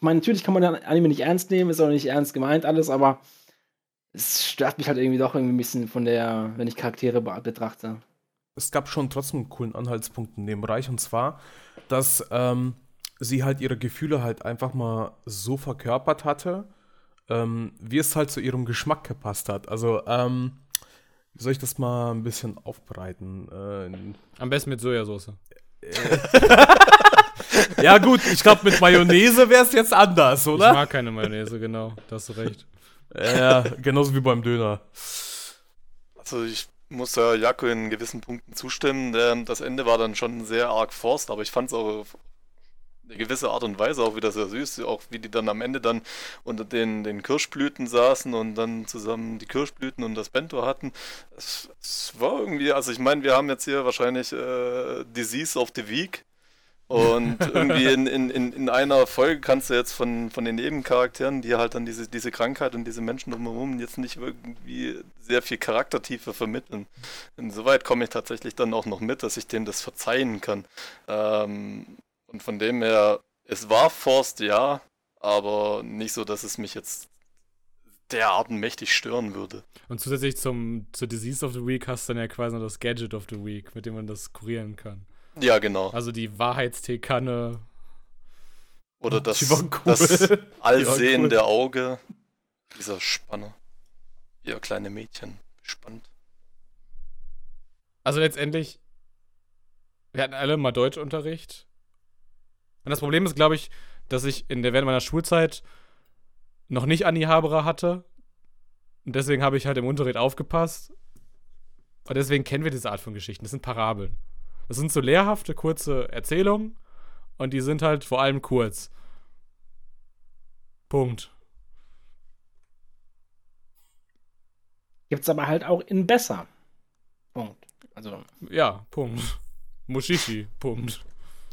Ich meine, natürlich kann man den Anime nicht ernst nehmen, ist auch nicht ernst gemeint alles, aber es stört mich halt irgendwie doch irgendwie ein bisschen wenn ich Charaktere betrachte. Es gab schon trotzdem einen coolen Anhaltspunkt in dem Bereich, und zwar, dass sie halt ihre Gefühle halt einfach mal so verkörpert hatte, wie es halt zu ihrem Geschmack gepasst hat. Also, wie soll ich das mal ein bisschen aufbereiten? Am besten mit Sojasauce. Ja gut, ich glaube, mit Mayonnaise wäre es jetzt anders, oder? Ich mag keine Mayonnaise, genau. Da hast du recht. Ja, genauso wie beim Döner. Also ich muss da Jaco in gewissen Punkten zustimmen. Das Ende war dann schon sehr arg forst, aber ich fand es auch auf eine gewisse Art und Weise auch wieder sehr süß, auch wie die dann am Ende dann unter den Kirschblüten saßen und dann zusammen die Kirschblüten und das Bento hatten. Es war irgendwie, also ich meine, wir haben jetzt hier wahrscheinlich Disease of the Week. Und irgendwie in einer Folge kannst du jetzt von den Nebencharakteren, die halt dann diese Krankheit und diese Menschen drumherum jetzt nicht irgendwie sehr viel Charaktertiefe vermitteln. Insoweit komme ich tatsächlich dann auch noch mit, dass ich dem das verzeihen kann. Und von dem her, es war forced, ja, aber nicht so, dass es mich jetzt derart mächtig stören würde. Und zusätzlich zur Disease of the Week hast du dann ja quasi noch das Gadget of the Week, mit dem man das kurieren kann. Ja, genau. Also die Wahrheitsteekanne. Oder das Die waren cool. das allsehende Die waren Auge dieser Spanner. Ihr kleine Mädchen gespannt. Also letztendlich, wir hatten alle mal Deutschunterricht. Und das Problem ist, glaube ich, dass ich während meiner Schulzeit noch nicht Anni Haberer hatte. Und deswegen habe ich halt im Unterricht aufgepasst. Und deswegen kennen wir diese Art von Geschichten. Das sind Parabeln. Das sind so lehrhafte, kurze Erzählungen. Und die sind halt vor allem kurz. Punkt. Gibt's aber halt auch in besser. Punkt. Also, Ja, Punkt. Mushishi, Punkt.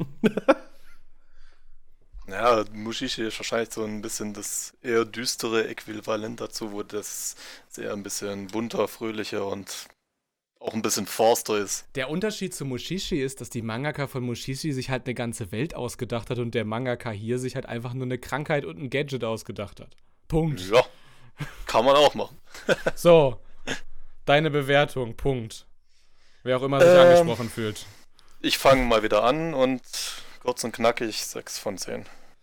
Ja, Mushishi ist wahrscheinlich so ein bisschen das eher düstere Äquivalent dazu, wo das sehr ein bisschen bunter, fröhlicher und auch ein bisschen forster ist. Der Unterschied zu Mushishi ist, dass die Mangaka von Mushishi sich halt eine ganze Welt ausgedacht hat und der Mangaka hier sich halt einfach nur eine Krankheit und ein Gadget ausgedacht hat. Punkt. Ja, kann man auch machen. So, deine Bewertung, Punkt. Wer auch immer sich angesprochen fühlt. Ich fange mal wieder an und kurz und knackig 6 von 10.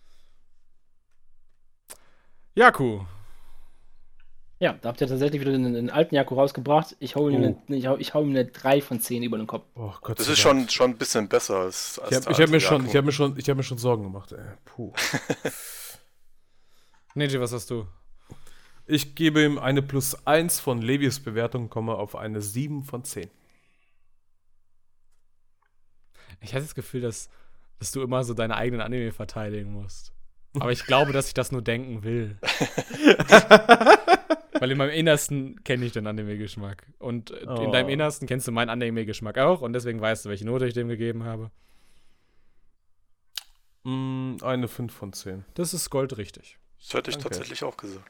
Jaku. ja, da habt ihr tatsächlich wieder den alten Jaku rausgebracht. Ich hau ihm eine 3 von 10 über den Kopf. Oh Gott Das sei ist Dank. schon ein bisschen besser als Ich der hab mir alte schon, Jaku. ich hab mir schon Sorgen gemacht, ey. Puh. Neji, was hast du? Ich gebe ihm eine +1 von Levis Bewertung, komme auf eine 7 von 10. Ich hatte das Gefühl, dass du immer so deine eigenen Anime verteidigen musst. Aber ich glaube, dass ich das nur denken will. Weil in meinem Innersten kenne ich den Anime-Geschmack. Und in deinem Innersten kennst du meinen Anime-Geschmack auch. Und deswegen weißt du, welche Note ich dem gegeben habe. Eine 5 von 10. Das ist goldrichtig. Das hätte ich Danke. tatsächlich auch gesagt.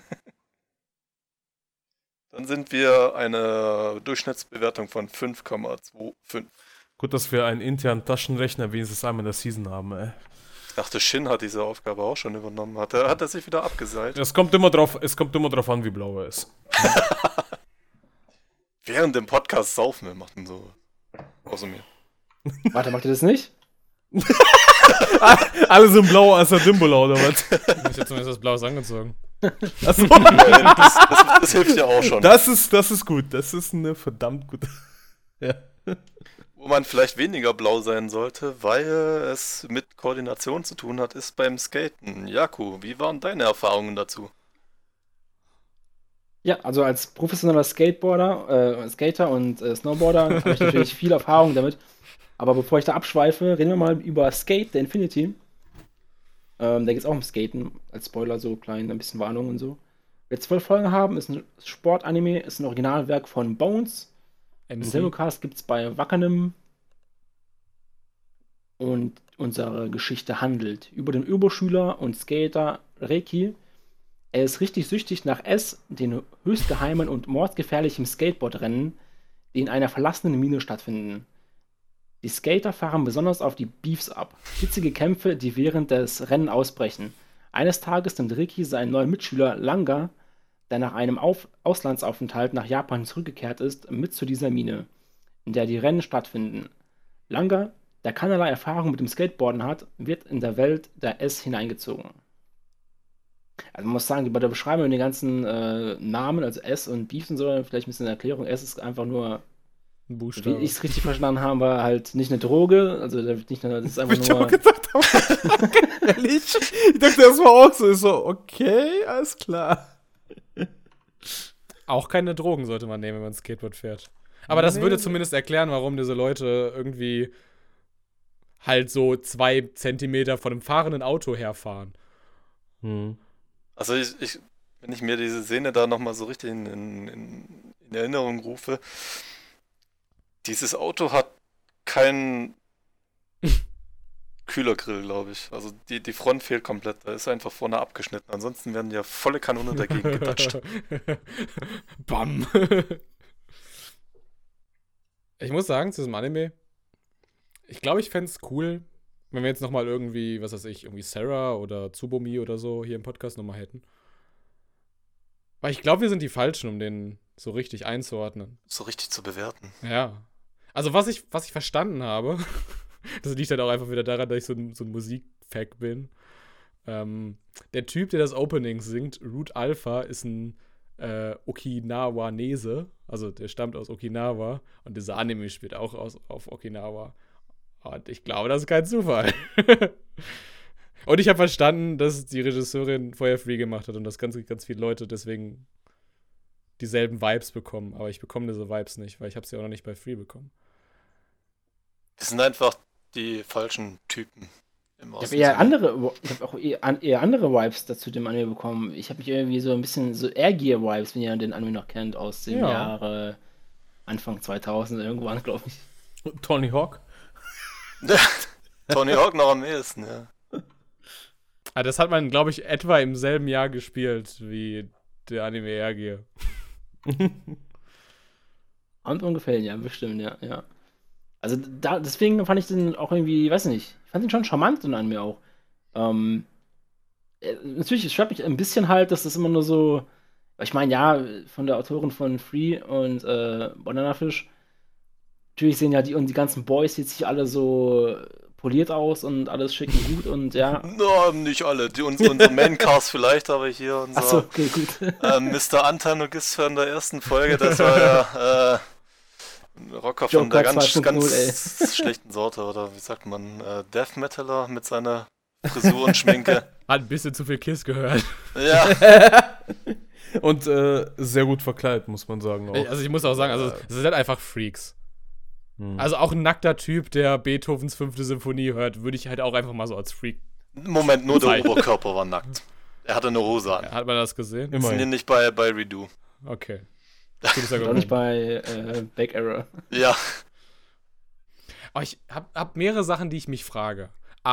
Dann sind wir eine Durchschnittsbewertung von 5,25. Gut, dass wir einen internen Taschenrechner wenigstens einmal in der Season haben, ey. Ich dachte, Shin hat diese Aufgabe auch schon übernommen. Hat er sich wieder abgeseilt? Es kommt immer drauf an, wie blau er ist. Während dem Podcast saufen wir, machten so. Außer mir. Warte, macht ihr das nicht? Alle sind blau als der Dimbola, oder was? Ich habe zumindest was Blaues angezogen. Achso. Das hilft ja auch schon. Das ist gut. Das ist eine verdammt gute. Ja. Wo man vielleicht weniger blau sein sollte, weil es mit Koordination zu tun hat, ist beim Skaten. Jaku, wie waren deine Erfahrungen dazu? Ja, also als professioneller Skater und Snowboarder habe ich natürlich viel Erfahrung damit. Aber bevor ich da abschweife, reden wir mal über Skate, the Infinity. Da geht es auch um Skaten, als Spoiler so klein, ein bisschen Warnung und so. Wir 12 Folgen haben, ist ein Sportanime, ist ein Originalwerk von Bones. Den Simulcast gibt es bei Wakanim. Und unsere Geschichte handelt über den Überschüler und Skater Reiki. Er ist richtig süchtig nach S, den höchstgeheimen und mordgefährlichen Skateboardrennen, die in einer verlassenen Mine stattfinden. Die Skater fahren besonders auf die Beefs ab. Hitzige Kämpfe, die während des Rennen ausbrechen. Eines Tages nimmt Riki seinen neuen Mitschüler Langa, der nach einem Auslandsaufenthalt nach Japan zurückgekehrt ist, mit zu dieser Mine, in der die Rennen stattfinden. Langa, der keinerlei Erfahrung mit dem Skateboarden hat, wird in der Welt der S hineingezogen. Also man muss sagen, bei der Beschreibung den ganzen Namen, also S und Beef und so, vielleicht ein bisschen Erklärung. S ist einfach nur, Ein wie Buchstabe. ich es richtig verstanden habe, war halt nicht eine Droge, also das ist einfach Ich hab nur... gedacht, ehrlich? Ich dachte, das war auch so. Ich so, okay, alles klar. Auch keine Drogen sollte man nehmen, wenn man Skateboard fährt. Aber das Nee. würde zumindest erklären, warum diese Leute irgendwie halt so 2 Zentimeter von einem fahrenden Auto herfahren. Also wenn ich mir diese Szene da nochmal so richtig in Erinnerung rufe, dieses Auto hat keinen Kühlergrill, glaube ich. Also die Front fehlt komplett, da ist einfach vorne abgeschnitten. Ansonsten werden ja volle Kanone dagegen gedatscht. Bam. Ich muss sagen, zu diesem Anime, ich glaube, ich fände es cool, wenn wir jetzt nochmal irgendwie, was weiß ich, irgendwie Sarah oder Tsubomi oder so hier im Podcast nochmal hätten. Weil ich glaube, wir sind die Falschen, um den so richtig einzuordnen. So richtig zu bewerten. Ja. Also, was ich verstanden habe, das liegt halt auch einfach wieder daran, dass ich so ein Musikfact bin. Der Typ, der das Opening singt, Root Alpha, ist ein Okinawanese. Also, der stammt aus Okinawa. Und dieser Anime spielt auch auf Okinawa. Und ich glaube, das ist kein Zufall. Und ich habe verstanden, dass die Regisseurin vorher Free gemacht hat und dass ganz, ganz viele Leute deswegen dieselben Vibes bekommen. Aber ich bekomme diese Vibes nicht, weil ich habe sie auch noch nicht bei Free bekommen. Das sind einfach die falschen Typen. Im Ich habe Osten. auch eher andere Vibes dazu dem Anime bekommen. Ich habe mich irgendwie so ein bisschen so Air Gear Vibes, wenn ihr den Anime noch kennt, aus dem Ja. Jahre Anfang 2000 irgendwann, glaube ich. Tony Hawk? Tony Hawk noch am ehesten, ja. Ah, das hat man, glaube ich, etwa im selben Jahr gespielt wie der Anime Air Gear. Und ungefähr, ja, bestimmt, ja. Also deswegen fand ich den auch irgendwie, weiß nicht, ich fand den schon charmant und an mir auch. Natürlich, es stört mich ein bisschen halt, dass das immer nur so, ich meine, ja, von der Autorin von Free und Bananafisch, natürlich sehen ja die ganzen Boys jetzt hier alle so poliert aus und alles schick und gut und ja. No, nicht alle. Unsere Maincast vielleicht, aber hier unser Achso, okay, gut. Mr. Antagonist von der ersten Folge, das war ja ein Rocker von der Joker ganz 2.0, schlechten Sorte, oder wie sagt man, Death Metaler mit seiner Frisur und Schminke. Hat ein bisschen zu viel Kiss gehört. Ja, Und sehr gut verkleidet, muss man sagen. Auch. Also ich muss auch sagen, also es sind halt einfach Freaks. Hm. Also auch ein nackter Typ, der Beethovens 5. Symphonie hört, würde ich halt auch einfach mal so als Freak. Moment, nur der Zeichen. Oberkörper war nackt. Er hatte eine Hose an. Hat man das gesehen? Wir sind hier Immerhin. nicht bei Redo. Okay. Gut, ist ja Auch nicht gekommen. bei Back Error. Ja, Aber ich hab mehrere Sachen, die ich mich frage.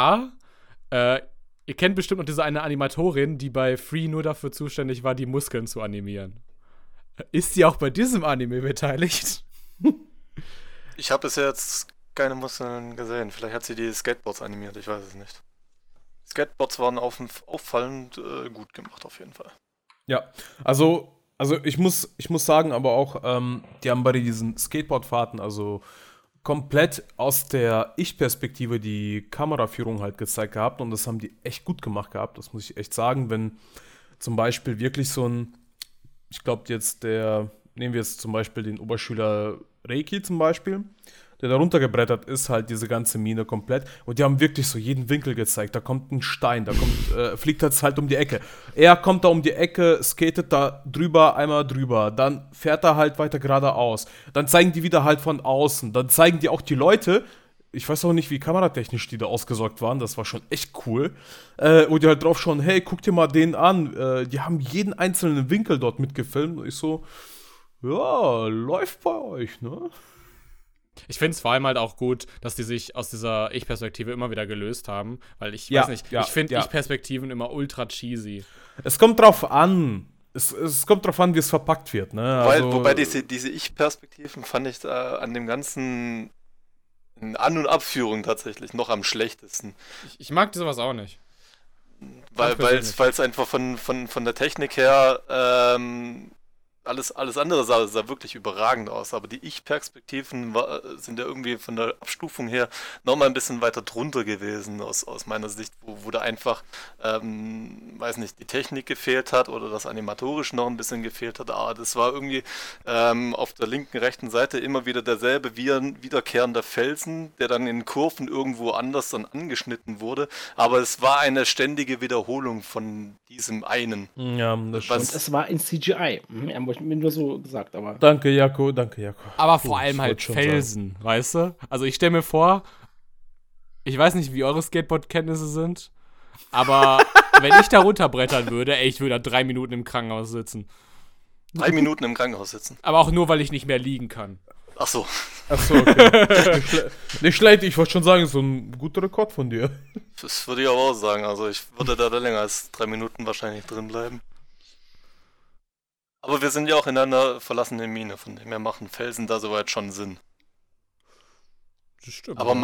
Ihr kennt bestimmt noch diese eine Animatorin, die bei Free nur dafür zuständig war, die Muskeln zu animieren. Ist sie auch bei diesem Anime beteiligt? ich habe bis jetzt keine Muskeln gesehen. Vielleicht hat sie die Skateboards animiert, ich weiß es nicht. Skateboards waren auffallend gut gemacht, auf jeden Fall. Ja, also ich muss sagen, aber auch, die haben bei diesen Skateboardfahrten, also komplett aus der Ich-Perspektive die Kameraführung halt gezeigt gehabt und das haben die echt gut gemacht gehabt, das muss ich echt sagen, wenn zum Beispiel wirklich so ein, ich glaube jetzt nehmen wir jetzt zum Beispiel den Oberschüler Reiki zum Beispiel, der da runtergebrettert ist, halt diese ganze Mine komplett. Und die haben wirklich so jeden Winkel gezeigt. Da kommt ein Stein, da fliegt das halt um die Ecke. Er kommt da um die Ecke, skatet da drüber, einmal drüber. Dann fährt er halt weiter geradeaus. Dann zeigen die wieder halt von außen. Dann zeigen die auch die Leute. Ich weiß auch nicht, wie kameratechnisch die da ausgesorgt waren. Das war schon echt cool. Wo die halt drauf schauen, hey, guck dir mal den an. Die haben jeden einzelnen Winkel dort mitgefilmt. Und ich so, ja, läuft bei euch, ne? Ich finde es vor allem halt auch gut, dass die sich aus dieser Ich-Perspektive immer wieder gelöst haben, weil ich Ja, weiß nicht, ja, ich finde ja. Ich-Perspektiven immer ultra cheesy. Es kommt drauf an. Es kommt drauf an, wie es verpackt wird, ne? Wobei diese Ich-Perspektiven fand ich an dem ganzen An- und Abführung tatsächlich noch am schlechtesten. Ich mag sowas auch nicht. Weil es einfach von der Technik her alles andere sah wirklich überragend aus, aber die Ich-Perspektiven sind ja irgendwie von der Abstufung her nochmal ein bisschen weiter drunter gewesen aus meiner Sicht, wo da einfach, weiß nicht, die Technik gefehlt hat oder das Animatorische noch ein bisschen gefehlt hat, aber das war irgendwie auf der linken, rechten Seite immer wieder derselbe wiederkehrender Felsen, der dann in Kurven irgendwo anders dann angeschnitten wurde, aber es war eine ständige Wiederholung von diesem einen. Ja, das stimmt. Und es war in CGI. Ich mir nur so gesagt, aber. Danke, Jako. Aber vor allem halt Felsen, weißt du? Also ich stelle mir vor, ich weiß nicht, wie eure Skateboard-Kenntnisse sind, aber wenn ich da runterbrettern würde, ich würde da 3 Minuten im Krankenhaus sitzen. 3 Minuten im Krankenhaus sitzen? Aber auch nur, weil ich nicht mehr liegen kann. Ach so, okay. Nicht schlecht, ich wollte schon sagen, so ein guter Rekord von dir. Das würde ich aber auch sagen. Also ich würde da länger als 3 Minuten wahrscheinlich drin bleiben. Aber wir sind ja auch in einer verlassenen Mine, von dem her machen Felsen da soweit schon Sinn. Das stimmt. Aber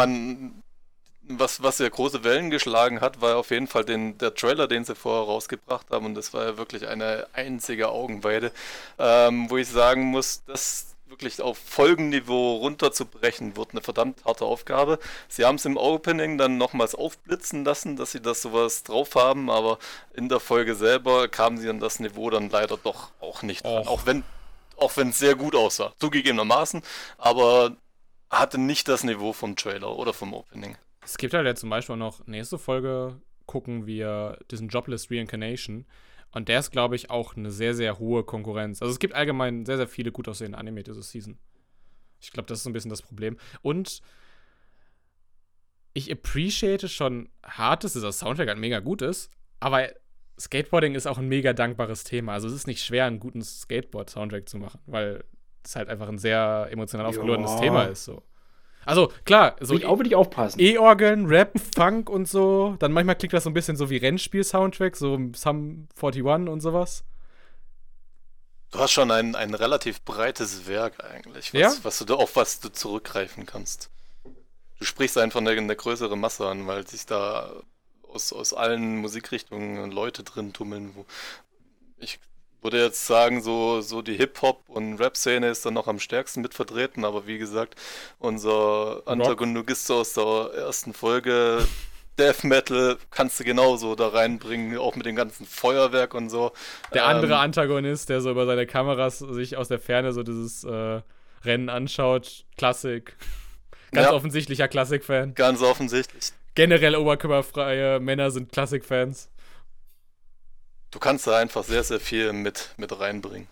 was ja große Wellen geschlagen hat, war auf jeden Fall der Trailer, den sie vorher rausgebracht haben, und das war ja wirklich eine einzige Augenweide, wo ich sagen muss, das wirklich auf Folgenniveau runterzubrechen, wird eine verdammt harte Aufgabe. Sie haben es im Opening dann nochmals aufblitzen lassen, dass sie das sowas drauf haben, aber in der Folge selber kamen sie an das Niveau dann leider doch auch nicht dran. Auch wenn es sehr gut aussah, zugegebenermaßen, aber hatte nicht das Niveau vom Trailer oder vom Opening. Es gibt halt ja zum Beispiel noch, nächste Folge gucken wir diesen Jobless Reincarnation. Und der ist, glaube ich, auch eine sehr, sehr hohe Konkurrenz. Also es gibt allgemein sehr, sehr viele gut aussehende Anime diese Season. Ich glaube, das ist so ein bisschen das Problem. Und ich appreciate schon hart, dass dieser Soundtrack halt mega gut ist, aber Skateboarding ist auch ein mega dankbares Thema. Also es ist nicht schwer, einen guten Skateboard-Soundtrack zu machen, weil es halt einfach ein sehr emotional aufgeladenes Thema ist. So. Also, klar, so Will ich aufpassen. E-Orgeln, Rap, Funk und so. Dann manchmal klingt das so ein bisschen so wie Rennspiel-Soundtrack, so Sum 41 und sowas. Du hast schon ein relativ breites Werk eigentlich, auf was du zurückgreifen kannst. Du sprichst einfach eine größere Masse an, weil sich da aus allen Musikrichtungen Leute drin tummeln. Ich würde jetzt sagen, so die Hip-Hop- und Rap-Szene ist dann noch am stärksten mit vertreten, aber wie gesagt, unser Antagonist aus der ersten Folge, Death Metal, kannst du genauso da reinbringen, auch mit dem ganzen Feuerwerk und so. Der andere Antagonist, der so über seine Kameras sich aus der Ferne so dieses Rennen anschaut, Klassik. Ganz offensichtlicher Klassik-Fan. Ganz offensichtlich. Generell oberkörperfreie Männer sind Klassik-Fans. Du kannst da einfach sehr, sehr viel mit reinbringen.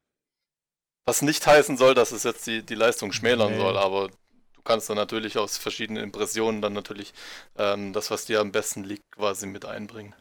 Was nicht heißen soll, dass es jetzt die Leistung schmälern soll, aber du kannst da natürlich aus verschiedenen Impressionen dann natürlich das, was dir am besten liegt, quasi mit einbringen.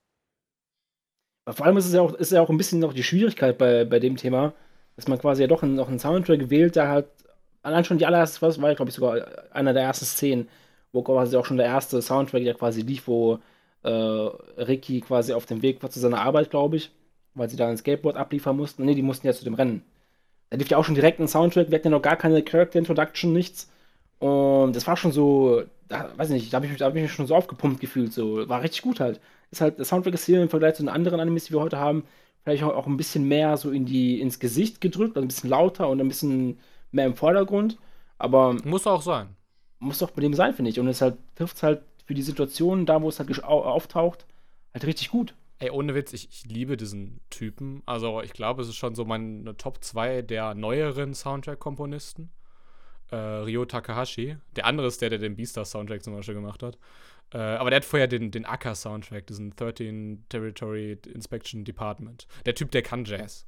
Vor allem ist es ja auch ein bisschen noch die Schwierigkeit bei dem Thema, dass man quasi ja doch noch einen Soundtrack wählt, der halt allein schon die allererste, was war, glaube ich, sogar einer der ersten Szenen, wo quasi auch schon der erste Soundtrack, der quasi lief, wo Ricky quasi auf dem Weg war zu seiner Arbeit, glaube ich, weil sie da ein Skateboard abliefern mussten. Nee, die mussten ja zu dem Rennen. Da lief ja auch schon direkt ein Soundtrack, wir hatten ja noch gar keine Character Introduction, nichts. Und das war schon so, weiß nicht, da hab ich mich schon so aufgepumpt gefühlt, so, war richtig gut halt. Ist halt, der Soundtrack ist hier im Vergleich zu den anderen Animes, die wir heute haben, vielleicht auch ein bisschen mehr so ins Gesicht gedrückt, also ein bisschen lauter und ein bisschen mehr im Vordergrund, aber muss auch sein. Muss doch bei dem sein, finde ich. Und es halt trifft es halt für die Situation, da wo es halt auftaucht, halt richtig gut. Ey, ohne Witz, ich liebe diesen Typen. Also ich glaube, es ist schon so meine Top 2 der neueren Soundtrack-Komponisten. Ryo Takahashi. Der andere ist der den Beastars-Soundtrack zum Beispiel gemacht hat. Aber der hat vorher den Akka-Soundtrack, diesen 13 Territory Inspection Department. Der Typ, der kann Jazz.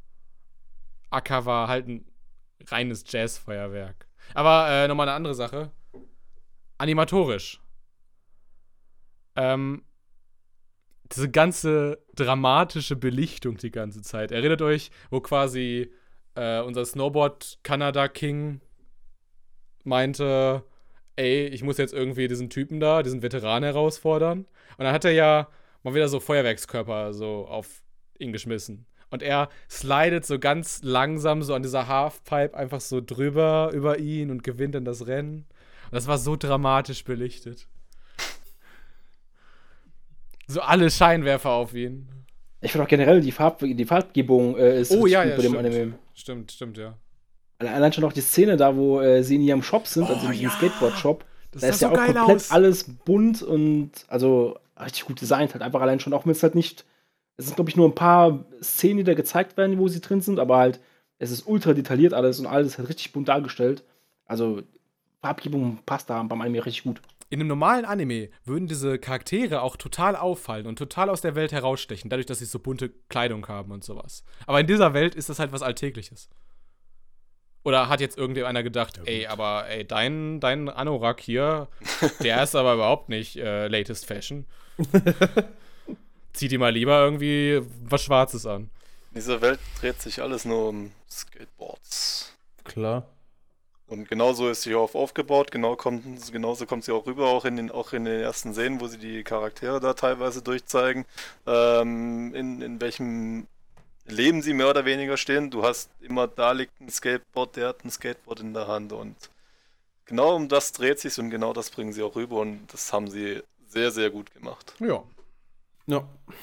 Akka war halt ein reines Jazz-Feuerwerk. Aber nochmal eine andere Sache. Animatorisch. Diese ganze dramatische Belichtung die ganze Zeit. Erinnert euch, wo quasi unser Snowboard-Kanada-King meinte, ey, ich muss jetzt irgendwie diesen Typen da, diesen Veteran herausfordern. Und dann hat er ja mal wieder so Feuerwerkskörper so auf ihn geschmissen. Und er slidet so ganz langsam so an dieser Halfpipe einfach so drüber über ihn und gewinnt dann das Rennen. Und das war so dramatisch belichtet. So alle Scheinwerfer auf ihn. Ich finde auch generell die Farbgebung ist Oh richtig ja, gut ja, bei dem stimmt. Anime. Stimmt, ja. Allein schon auch die Szene da, wo sie in ihrem Shop sind, also in diesem ja. Skateboard-Shop. Das Da sah ist ja so auch geil komplett aus. alles bunt und also richtig gut designt. Halt einfach allein schon, auch wenn es halt nicht. Es sind, glaube ich, nur ein paar Szenen, die da gezeigt werden, wo sie drin sind, aber halt, es ist ultra detailliert alles und alles halt richtig bunt dargestellt. Also, Farbgebung passt da beim Anime richtig gut. In einem normalen Anime würden diese Charaktere auch total auffallen und total aus der Welt herausstechen, dadurch, dass sie so bunte Kleidung haben und sowas. Aber in dieser Welt ist das halt was Alltägliches. Oder hat jetzt irgendeiner gedacht, dein Anorak hier, der ist aber überhaupt nicht latest Fashion. Zieh dir mal lieber irgendwie was Schwarzes an. In dieser Welt dreht sich alles nur um Skateboards. Klar. Und genauso ist sie auch aufgebaut, genauso kommt sie auch rüber, auch in den ersten Szenen, wo sie die Charaktere da teilweise durchzeigen, in welchem Leben sie mehr oder weniger stehen. Du hast immer, da liegt ein Skateboard, der hat ein Skateboard in der Hand und genau um das dreht sich und genau das bringen sie auch rüber und das haben sie sehr, sehr gut gemacht. Ja. Ja.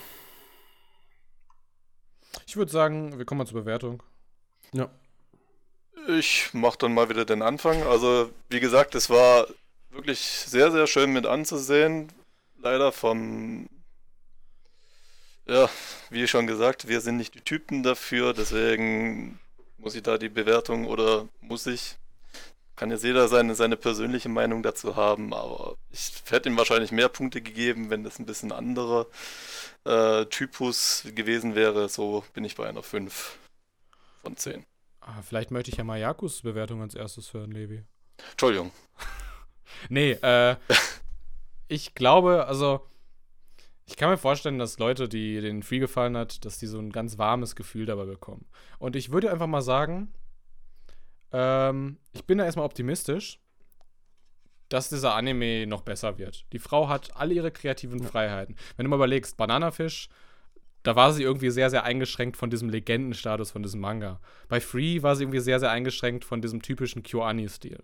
Ich würde sagen, wir kommen mal zur Bewertung. Ja. Ich mach dann mal wieder den Anfang. Also, wie gesagt, es war wirklich sehr, sehr schön mit anzusehen. Leider wie schon gesagt, wir sind nicht die Typen dafür, deswegen muss ich da die Bewertung kann jetzt jeder seine persönliche Meinung dazu haben, aber ich hätte ihm wahrscheinlich mehr Punkte gegeben, wenn das ein bisschen anderer Typus gewesen wäre. So bin ich bei einer 5 von 10. Vielleicht möchte ich ja mal Jakus Bewertung als erstes hören, Levi. Entschuldigung. Nee, ich glaube, also ich kann mir vorstellen, dass Leute, die den Free gefallen hat, dass die so ein ganz warmes Gefühl dabei bekommen. Und ich würde einfach mal sagen, ich bin da erstmal optimistisch, dass dieser Anime noch besser wird. Die Frau hat alle ihre kreativen Freiheiten. Wenn du mal überlegst, Bananafisch, da war sie irgendwie sehr, sehr eingeschränkt von diesem Legendenstatus von diesem Manga. Bei Free war sie irgendwie sehr, sehr eingeschränkt von diesem typischen KyoAni-Stil.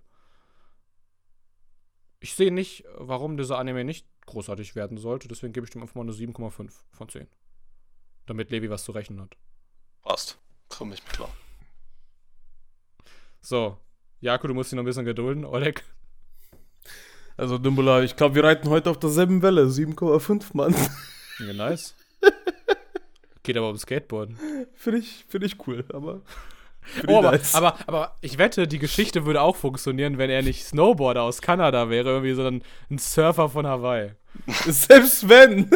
Ich sehe nicht, warum dieser Anime nicht großartig werden sollte, deswegen gebe ich dem einfach mal eine 7,5 von 10. Damit Levi was zu rechnen hat. Passt. Komm ich mit klar. So, Jako, du musst dich noch ein bisschen gedulden. Oleg? Also, Dimbula, ich glaube, wir reiten heute auf derselben Welle. 7,5, Mann. Ja, nice. Geht aber um Skateboarden. Finde ich cool, aber. Aber ich wette, die Geschichte würde auch funktionieren, wenn er nicht Snowboarder aus Kanada wäre, irgendwie, sondern ein Surfer von Hawaii. Selbst wenn.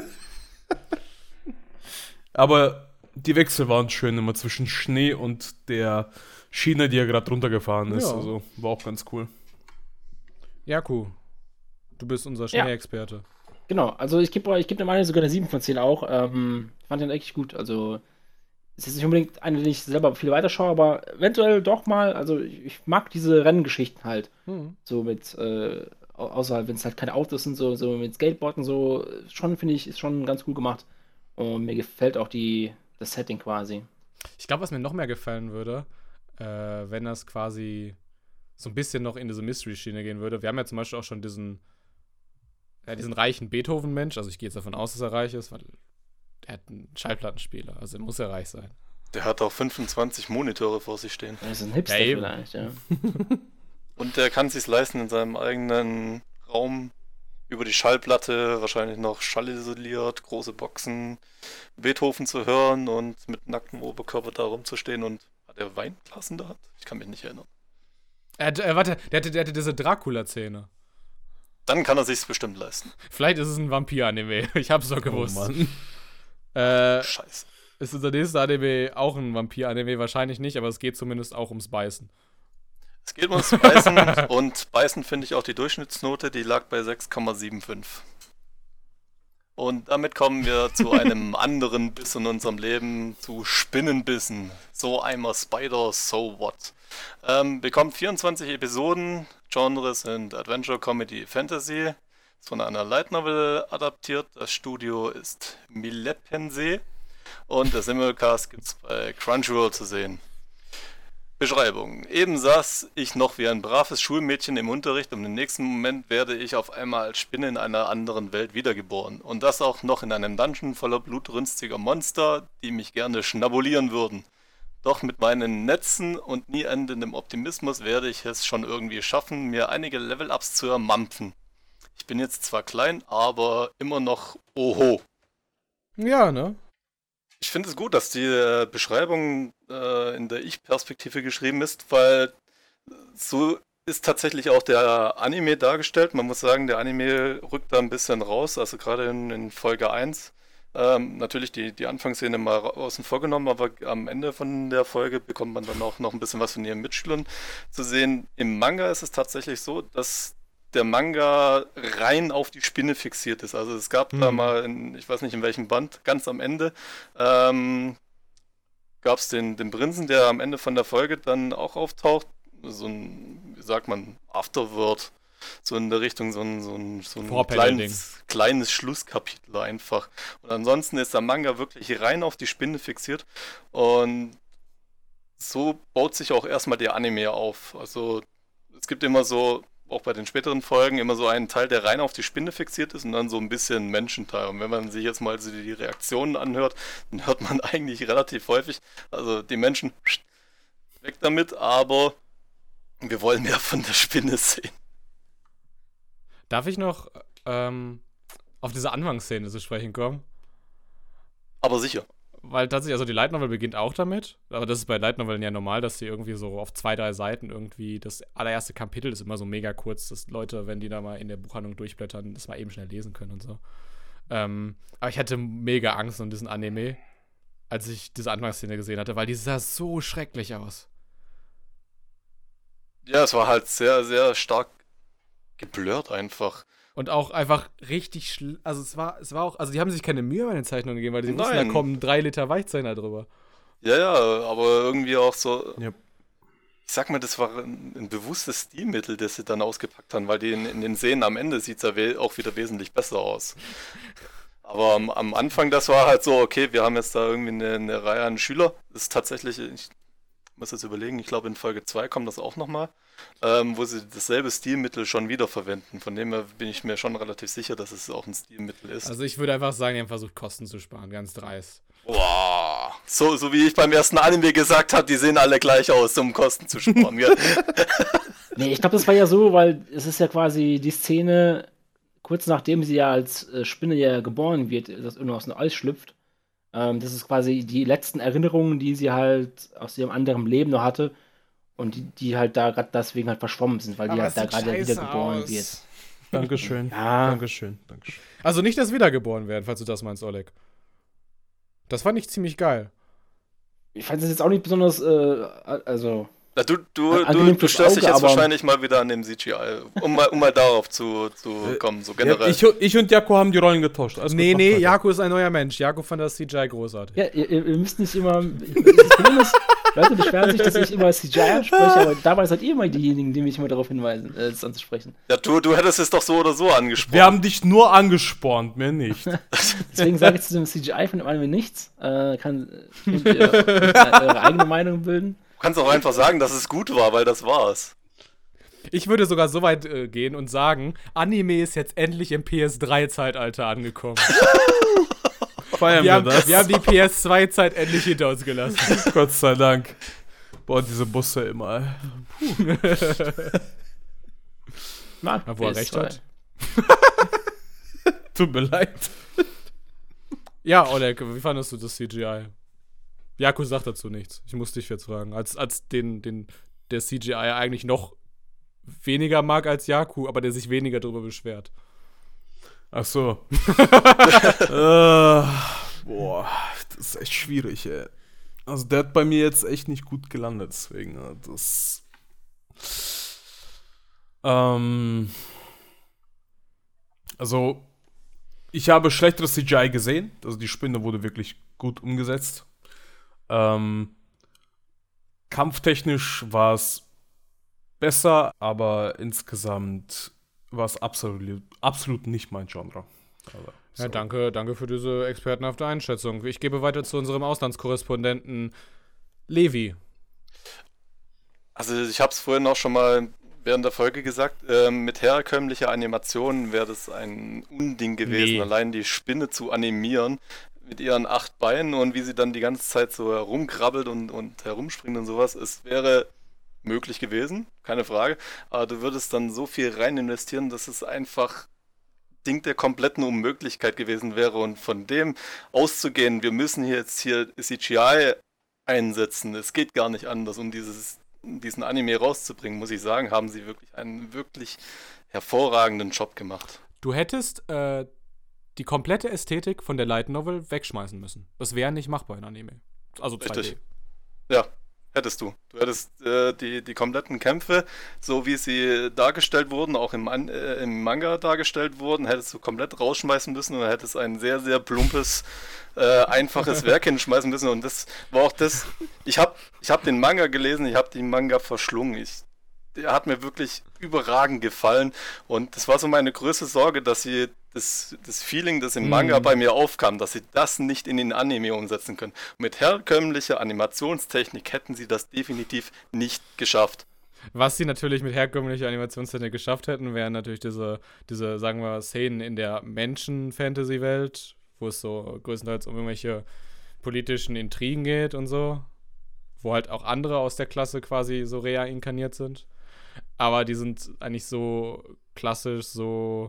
Aber die Wechsel waren schön immer zwischen Schnee und der Schiene, die er gerade runtergefahren ist. Ja. Also war auch ganz cool. Jaku, du bist unser Schneeexperte. Genau, also ich geb dem Anime sogar eine 7 von 10 auch. Fand den echt gut. Also, es ist nicht unbedingt eine, die ich selber viel weiterschaue, aber eventuell doch mal. Also, ich mag diese Renngeschichten halt. So mit, außerhalb, wenn es halt keine Autos sind, so mit Skateboarden, so, schon finde ich, ist schon ganz cool gemacht. Und mir gefällt auch das Setting quasi. Ich glaube, was mir noch mehr gefallen würde, wenn das quasi so ein bisschen noch in diese Mystery-Schiene gehen würde. Wir haben ja zum Beispiel auch schon diesen reichen Beethoven-Mensch, also ich gehe jetzt davon aus, dass er reich ist, weil er hat einen Schallplattenspieler, also muss er reich sein. Der hat auch 25 Monitore vor sich stehen. Das ist ein Hipster Ja, eben. vielleicht, ja. Und der kann sich's leisten, in seinem eigenen Raum über die Schallplatte, wahrscheinlich noch schallisoliert, große Boxen, Beethoven zu hören und mit nacktem Oberkörper da rumzustehen. Und hat er Weinglas in der Hand? Ich kann mich nicht erinnern. Der hatte diese Dracula-Szene. Dann kann er sich's bestimmt leisten. Vielleicht ist es ein Vampir-Anime, ich hab's doch gewusst. Oh Mann. Scheiße. Ist unser nächster Anime auch ein Vampir-Anime? Wahrscheinlich nicht, aber es geht zumindest auch ums Beißen. Es geht ums Beißen und Beißen finde ich auch die Durchschnittsnote, die lag bei 6,75. Und damit kommen wir zu einem anderen Biss in unserem Leben, zu Spinnenbissen. So einmal Spider, so what? Bekommt 24 Episoden, Genres sind Adventure, Comedy, Fantasy. Ist von einer Light Novel adaptiert. Das Studio ist Milepensee und der Simulcast gibt es bei Crunchyroll zu sehen. Beschreibung. Eben saß ich noch wie ein braves Schulmädchen im Unterricht und im nächsten Moment werde ich auf einmal als Spinne in einer anderen Welt wiedergeboren. Und das auch noch in einem Dungeon voller blutrünstiger Monster, die mich gerne schnabulieren würden. Doch mit meinen Netzen und nie endendem Optimismus werde ich es schon irgendwie schaffen, mir einige Level-Ups zu ermampfen. Ich bin jetzt zwar klein, aber immer noch oho. Ja, ne? Ich finde es gut, dass die Beschreibung in der Ich-Perspektive geschrieben ist, weil so ist tatsächlich auch der Anime dargestellt. Man muss sagen, der Anime rückt da ein bisschen raus, also gerade in Folge 1. Natürlich die Anfangsszene mal außen vor genommen, aber am Ende von der Folge bekommt man dann auch noch ein bisschen was von ihren Mitschülern zu sehen. Im Manga ist es tatsächlich so, dass der Manga rein auf die Spinne fixiert ist. Also es gab da mal, ich weiß nicht in welchem Band, ganz am Ende, gab es den Prinzen, der am Ende von der Folge dann auch auftaucht. So ein, wie sagt man, Afterword. So in der Richtung, so ein kleines Schlusskapitel einfach. Und ansonsten ist der Manga wirklich rein auf die Spinne fixiert. Und so baut sich auch erstmal der Anime auf. Also es gibt immer so, auch bei den späteren Folgen, immer so einen Teil, der rein auf die Spinne fixiert ist und dann so ein bisschen Menschenteil. Und wenn man sich jetzt mal so die Reaktionen anhört, dann hört man eigentlich relativ häufig, also die Menschen, weg damit, aber wir wollen mehr von der Spinne sehen. Darf ich noch auf diese Anfangsszene zu sprechen kommen? Aber sicher. Weil tatsächlich, also die Light Novel beginnt auch damit, aber das ist bei Light Noveln ja normal, dass die irgendwie so auf 2-3 Seiten irgendwie, das allererste Kapitel ist immer so mega kurz, dass Leute, wenn die da mal in der Buchhandlung durchblättern, das mal eben schnell lesen können und so. Aber ich hatte mega Angst um diesen Anime, als ich diese Anfangsszene gesehen hatte, weil die sah so schrecklich aus. Ja, es war halt sehr, sehr stark geblurrt einfach. Und auch einfach richtig also es war auch, also die haben sich keine Mühe bei den Zeichnungen gegeben, weil die wussten, da kommen 3 Liter Weichzeichner drüber. Ja, aber irgendwie auch so, Ja. ich sag mal, das war ein bewusstes Stilmittel, das sie dann ausgepackt haben, weil die in den Szenen am Ende sieht es ja auch wieder wesentlich besser aus. Aber am Anfang, das war halt so, okay, wir haben jetzt da irgendwie eine Reihe an Schüler. Das ist tatsächlich, ich muss jetzt überlegen, ich glaube in Folge 2 kommt das auch nochmal, wo sie dasselbe Stilmittel schon wieder verwenden. Von dem her bin ich mir schon relativ sicher, dass es auch ein Stilmittel ist. Also ich würde einfach sagen, die haben versucht, Kosten zu sparen, ganz dreist. Boah, so wie ich beim ersten Anime gesagt habe, die sehen alle gleich aus, um Kosten zu sparen. Gell? Nee, ich glaube, das war ja so, weil es ist ja quasi die Szene, kurz nachdem sie ja als Spinne ja geboren wird, das irgendwo aus dem Eis schlüpft. Das ist quasi die letzten Erinnerungen, die sie halt aus ihrem anderen Leben noch hatte und die halt da gerade deswegen halt verschwommen sind, weil die halt da gerade wieder geboren wird. Dankeschön. Ja. Dankeschön. Also nicht, dass wiedergeboren werden, falls du das meinst, Oleg. Das fand ich ziemlich geil. Ich fand das jetzt auch nicht besonders, also... Na, du angenehm fürs störst dich Auge, jetzt aber- wahrscheinlich mal wieder an dem CGI, um mal darauf zu kommen, so generell. Ja, ich und Jaco haben die Rollen getauscht. Alles gut, mach weiter. Jaco ist ein neuer Mensch. Jaco fand das CGI großartig. Ja, ihr müsst nicht immer... Das Problem ist, Leute beschweren sich, dass ich immer CGI anspreche, aber dabei seid ihr immer diejenigen, die mich immer darauf hinweisen, das anzusprechen. Ja, du hättest es doch so oder so angesprochen. Wir haben dich nur angespornt, mehr nicht. Deswegen sage ich zu dem CGI von dem Anime nichts. Könnt ihr eure eigene Meinung bilden. Du kannst auch einfach sagen, dass es gut war, weil das war's. Ich würde sogar so weit gehen und sagen, Anime ist jetzt endlich im PS3-Zeitalter angekommen. Feiern Wir haben die das. PS2-Zeit endlich hinter uns gelassen. Gott sei Dank. Boah, diese Busse immer. Mag Ja, wo er PS2. recht hat. Tut mir leid. Ja, Oleg, wie fandest du das CGI? Jaco sagt dazu nichts. Ich muss dich jetzt fragen. Als der CGI eigentlich noch weniger mag als Jaco, aber der sich weniger drüber beschwert. Ach so. Boah, das ist echt schwierig, ey. Also der hat bei mir jetzt echt nicht gut gelandet, deswegen, das... Also, ich habe schlechteres CGI gesehen. Also die Spinne wurde wirklich gut umgesetzt. Kampftechnisch war es besser, aber insgesamt war es absolut nicht mein Genre. Aber, Ja, danke für diese expertenhafte Einschätzung. Ich gebe weiter zu unserem Auslandskorrespondenten Levi. Also ich habe es vorhin auch schon mal während der Folge gesagt, mit herkömmlicher Animation wäre das ein Unding gewesen, Nee. allein die Spinne zu animieren mit ihren 8 Beinen und wie sie dann die ganze Zeit so herumkrabbelt und herumspringt und sowas. Es wäre möglich gewesen, keine Frage, aber du würdest dann so viel rein investieren, dass es einfach Ding der kompletten Unmöglichkeit gewesen wäre und von dem auszugehen, wir müssen hier CGI einsetzen, es geht gar nicht anders, um diesen Anime rauszubringen, muss ich sagen, haben sie wirklich einen wirklich hervorragenden Job gemacht. Du hättest die komplette Ästhetik von der Light Novel wegschmeißen müssen. Das wäre nicht machbar in Anime. Also 2D. Richtig. Ja, hättest du. Du hättest die kompletten Kämpfe, so wie sie dargestellt wurden, auch im Manga dargestellt wurden, hättest du komplett rausschmeißen müssen und hättest ein sehr, sehr plumpes, einfaches Werk hinschmeißen müssen. Und das war auch das. Ich hab den Manga gelesen, ich habe den Manga verschlungen. Der hat mir wirklich überragend gefallen. Und das war so meine größte Sorge, dass sie das Feeling, das im Manga bei mir aufkam, dass sie das nicht in den Anime umsetzen können. mit herkömmlicher Animationstechnik hätten sie das definitiv nicht geschafft. Was sie natürlich mit herkömmlicher Animationstechnik geschafft hätten, wären natürlich diese, sagen wir, Szenen in der Menschen-Fantasy-Welt, wo es so größtenteils um irgendwelche politischen Intrigen geht und so, wo halt auch andere aus der Klasse quasi so reinkarniert sind. Aber die sind eigentlich so klassisch, so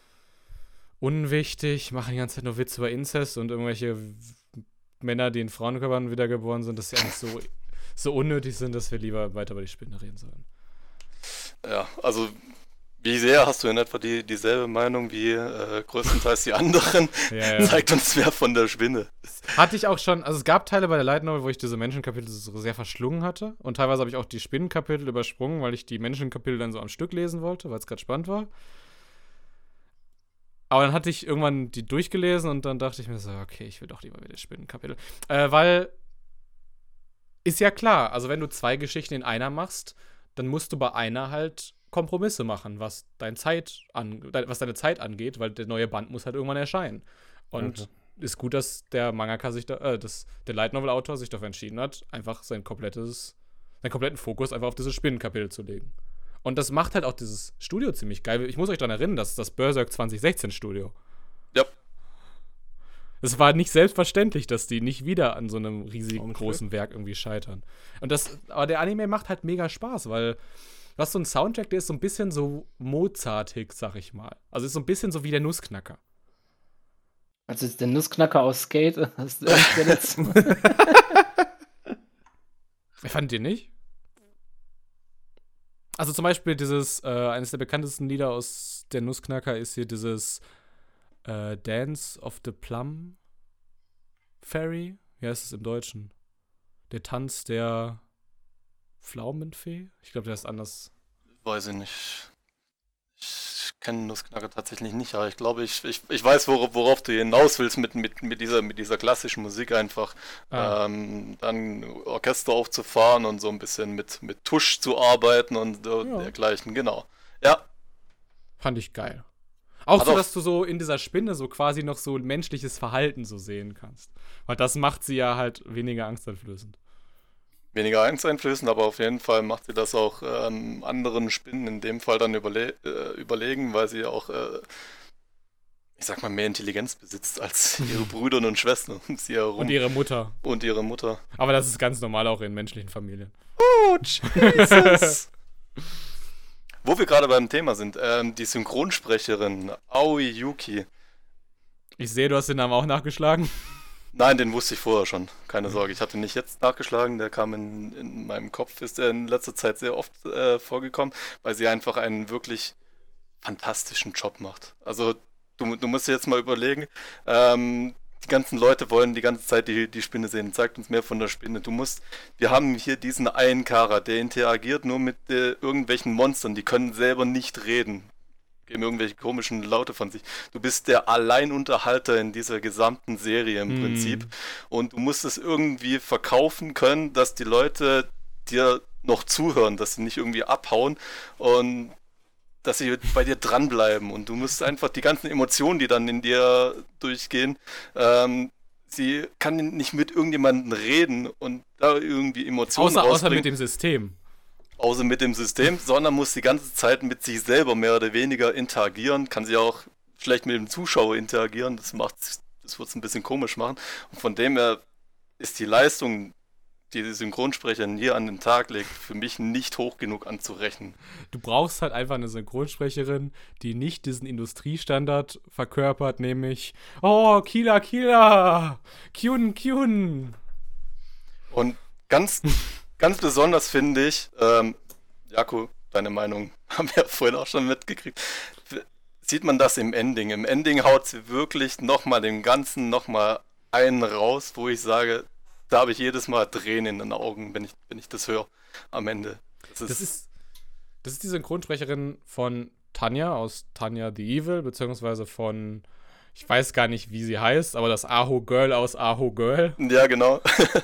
unwichtig, machen die ganze Zeit nur Witze über Inzest und irgendwelche Männer, die in Frauenkörpern wiedergeboren sind, dass sie eigentlich so unnötig sind, dass wir lieber weiter über die Spinne reden sollen. Ja, also wie sehr hast du in etwa dieselbe Meinung wie größtenteils die anderen? Ja. Zeigt uns wer von der Spinne. Hatte ich auch schon, also es gab Teile bei der Light Novel, wo ich diese Menschenkapitel so sehr verschlungen hatte und teilweise habe ich auch die Spinnenkapitel übersprungen, weil ich die Menschenkapitel dann so am Stück lesen wollte, weil es gerade spannend war. Aber dann hatte ich irgendwann die durchgelesen und dann dachte ich mir so, okay, ich will doch lieber wieder das Spinnenkapitel. Weil, ist ja klar, also wenn du 2 Geschichten in einer machst, dann musst du bei einer halt Kompromisse machen, was deine Zeit angeht, weil der neue Band muss halt irgendwann erscheinen. Und ist gut, dass der Mangaka der Light Novel Autor sich dafür entschieden hat, einfach seinen kompletten Fokus einfach auf dieses Spinnenkapitel zu legen. Und das macht halt auch dieses Studio ziemlich geil. Ich muss euch daran erinnern, das ist das Berserk 2016 Studio. Ja. Es war nicht selbstverständlich, dass die nicht wieder an so einem riesigen, großen Werk irgendwie scheitern. Aber der Anime macht halt mega Spaß, weil du hast so einen Soundtrack, der ist so ein bisschen so Mozartig, sag ich mal. Also ist so ein bisschen so wie der Nussknacker. Also ist der Nussknacker aus Skate. Das ist der letzte. Fandet ihr nicht? Also zum Beispiel eines der bekanntesten Lieder aus der Nussknacker ist hier dieses Dance of the Plum Fairy. Wie heißt es im Deutschen? Der Tanz der Pflaumenfee? Ich glaube, der ist anders. Weiß ich nicht. Ich kenne Nussknacker tatsächlich nicht, aber ich glaube, ich weiß, worauf du hinaus willst mit dieser klassischen Musik einfach. Dann Orchester aufzufahren und so ein bisschen mit Tusch zu arbeiten und dergleichen, genau. Ja. Fand ich geil. Auch so, dass du so in dieser Spinne so quasi noch so menschliches Verhalten so sehen kannst. Weil das macht sie ja halt weniger angsteinflößend. Weniger angsteinflößend, aber auf jeden Fall macht sie das auch anderen Spinnen in dem Fall dann überlegen, weil sie auch, ich sag mal, mehr Intelligenz besitzt als ihre Brüder und Schwestern um sie herum. Und ihre Mutter. Und ihre Mutter. Aber das ist ganz normal auch in menschlichen Familien. Oh, Jesus! Wo wir gerade beim Thema sind, die Synchronsprecherin Aoi Yuki. Ich sehe, du hast den Namen auch nachgeschlagen. Nein, den wusste ich vorher schon. Keine Sorge, ich hatte nicht jetzt nachgeschlagen, der kam in meinem Kopf, ist er in letzter Zeit sehr oft vorgekommen, weil sie einfach einen wirklich fantastischen Job macht. Also du musst dir jetzt mal überlegen, die ganzen Leute wollen die ganze Zeit die Spinne sehen. Zeigt uns mehr von der Spinne. Wir haben hier diesen einen Kara, der interagiert nur mit irgendwelchen Monstern, die können selber nicht reden. Geben irgendwelche komischen Laute von sich. Du bist der Alleinunterhalter in dieser gesamten Serie im Prinzip. Und du musst es irgendwie verkaufen können, dass die Leute dir noch zuhören, dass sie nicht irgendwie abhauen und dass sie bei dir dranbleiben. Und du musst einfach die ganzen Emotionen, die dann in dir durchgehen, sie kann nicht mit irgendjemandem reden und da irgendwie Emotionen Außer rausbringen. mit dem System. außer mit dem System, sondern muss die ganze Zeit mit sich selber mehr oder weniger interagieren, kann sie auch schlecht mit dem Zuschauer interagieren, das wird es ein bisschen komisch machen. Und von dem her ist die Leistung, die die Synchronsprecherin hier an den Tag legt, für mich nicht hoch genug anzurechnen. Du brauchst halt einfach eine Synchronsprecherin, die nicht diesen Industriestandard verkörpert, nämlich oh, Kila, Kila, Kyun, Kyun. Und ganz besonders finde ich, Jaco, deine Meinung haben wir ja vorhin auch schon mitgekriegt, sieht man das im Ending. Im Ending haut sie wirklich nochmal den Ganzen nochmal einen raus, wo ich sage, da habe ich jedes Mal Tränen in den Augen, wenn ich das höre am Ende. Das ist die Synchronsprecherin von Tanya aus Tanya the Evil, beziehungsweise von, ich weiß gar nicht, wie sie heißt, aber das Aho Girl aus Aho Girl. Ja, genau.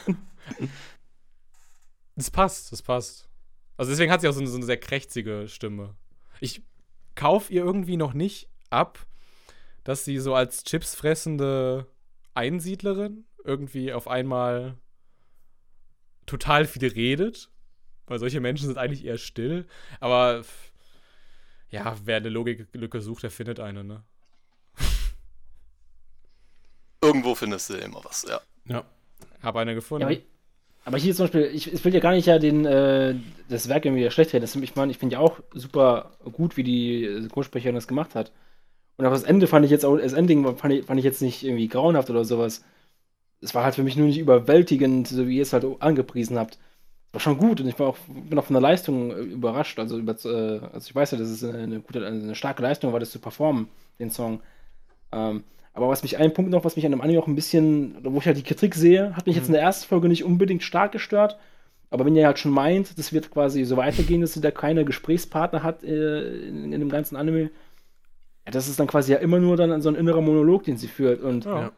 Das passt. Also deswegen hat sie auch so eine sehr krächzige Stimme. Ich kaufe ihr irgendwie noch nicht ab, dass sie so als chipsfressende Einsiedlerin irgendwie auf einmal total viel redet, weil solche Menschen sind eigentlich eher still, aber ja, wer eine Logiklücke sucht, der findet eine, ne? Irgendwo findest du immer was, ja. Ja. Hab eine gefunden. Ja, aber hier zum Beispiel, ich will ja gar nicht das Werk irgendwie schlecht reden. Ich meine, ich finde ja auch super gut, wie die Synchronsprecherin das gemacht hat. Und auch das Ende fand ich jetzt auch, das Ending fand ich jetzt nicht irgendwie grauenhaft oder sowas. Es war halt für mich nur nicht überwältigend, so wie ihr es halt angepriesen habt. Es war schon gut und bin auch von der Leistung überrascht. Also ich weiß ja, dass es eine starke Leistung war, das zu performen, den Song. Aber was mich an dem Anime auch ein bisschen, wo ich halt die Kritik sehe, hat mich jetzt in der ersten Folge nicht unbedingt stark gestört. Aber wenn ihr halt schon meint, das wird quasi so weitergehen, dass sie da keine Gesprächspartner hat in dem ganzen Anime, ja, das ist dann quasi ja immer nur dann so ein innerer Monolog, den sie führt. Und Ja.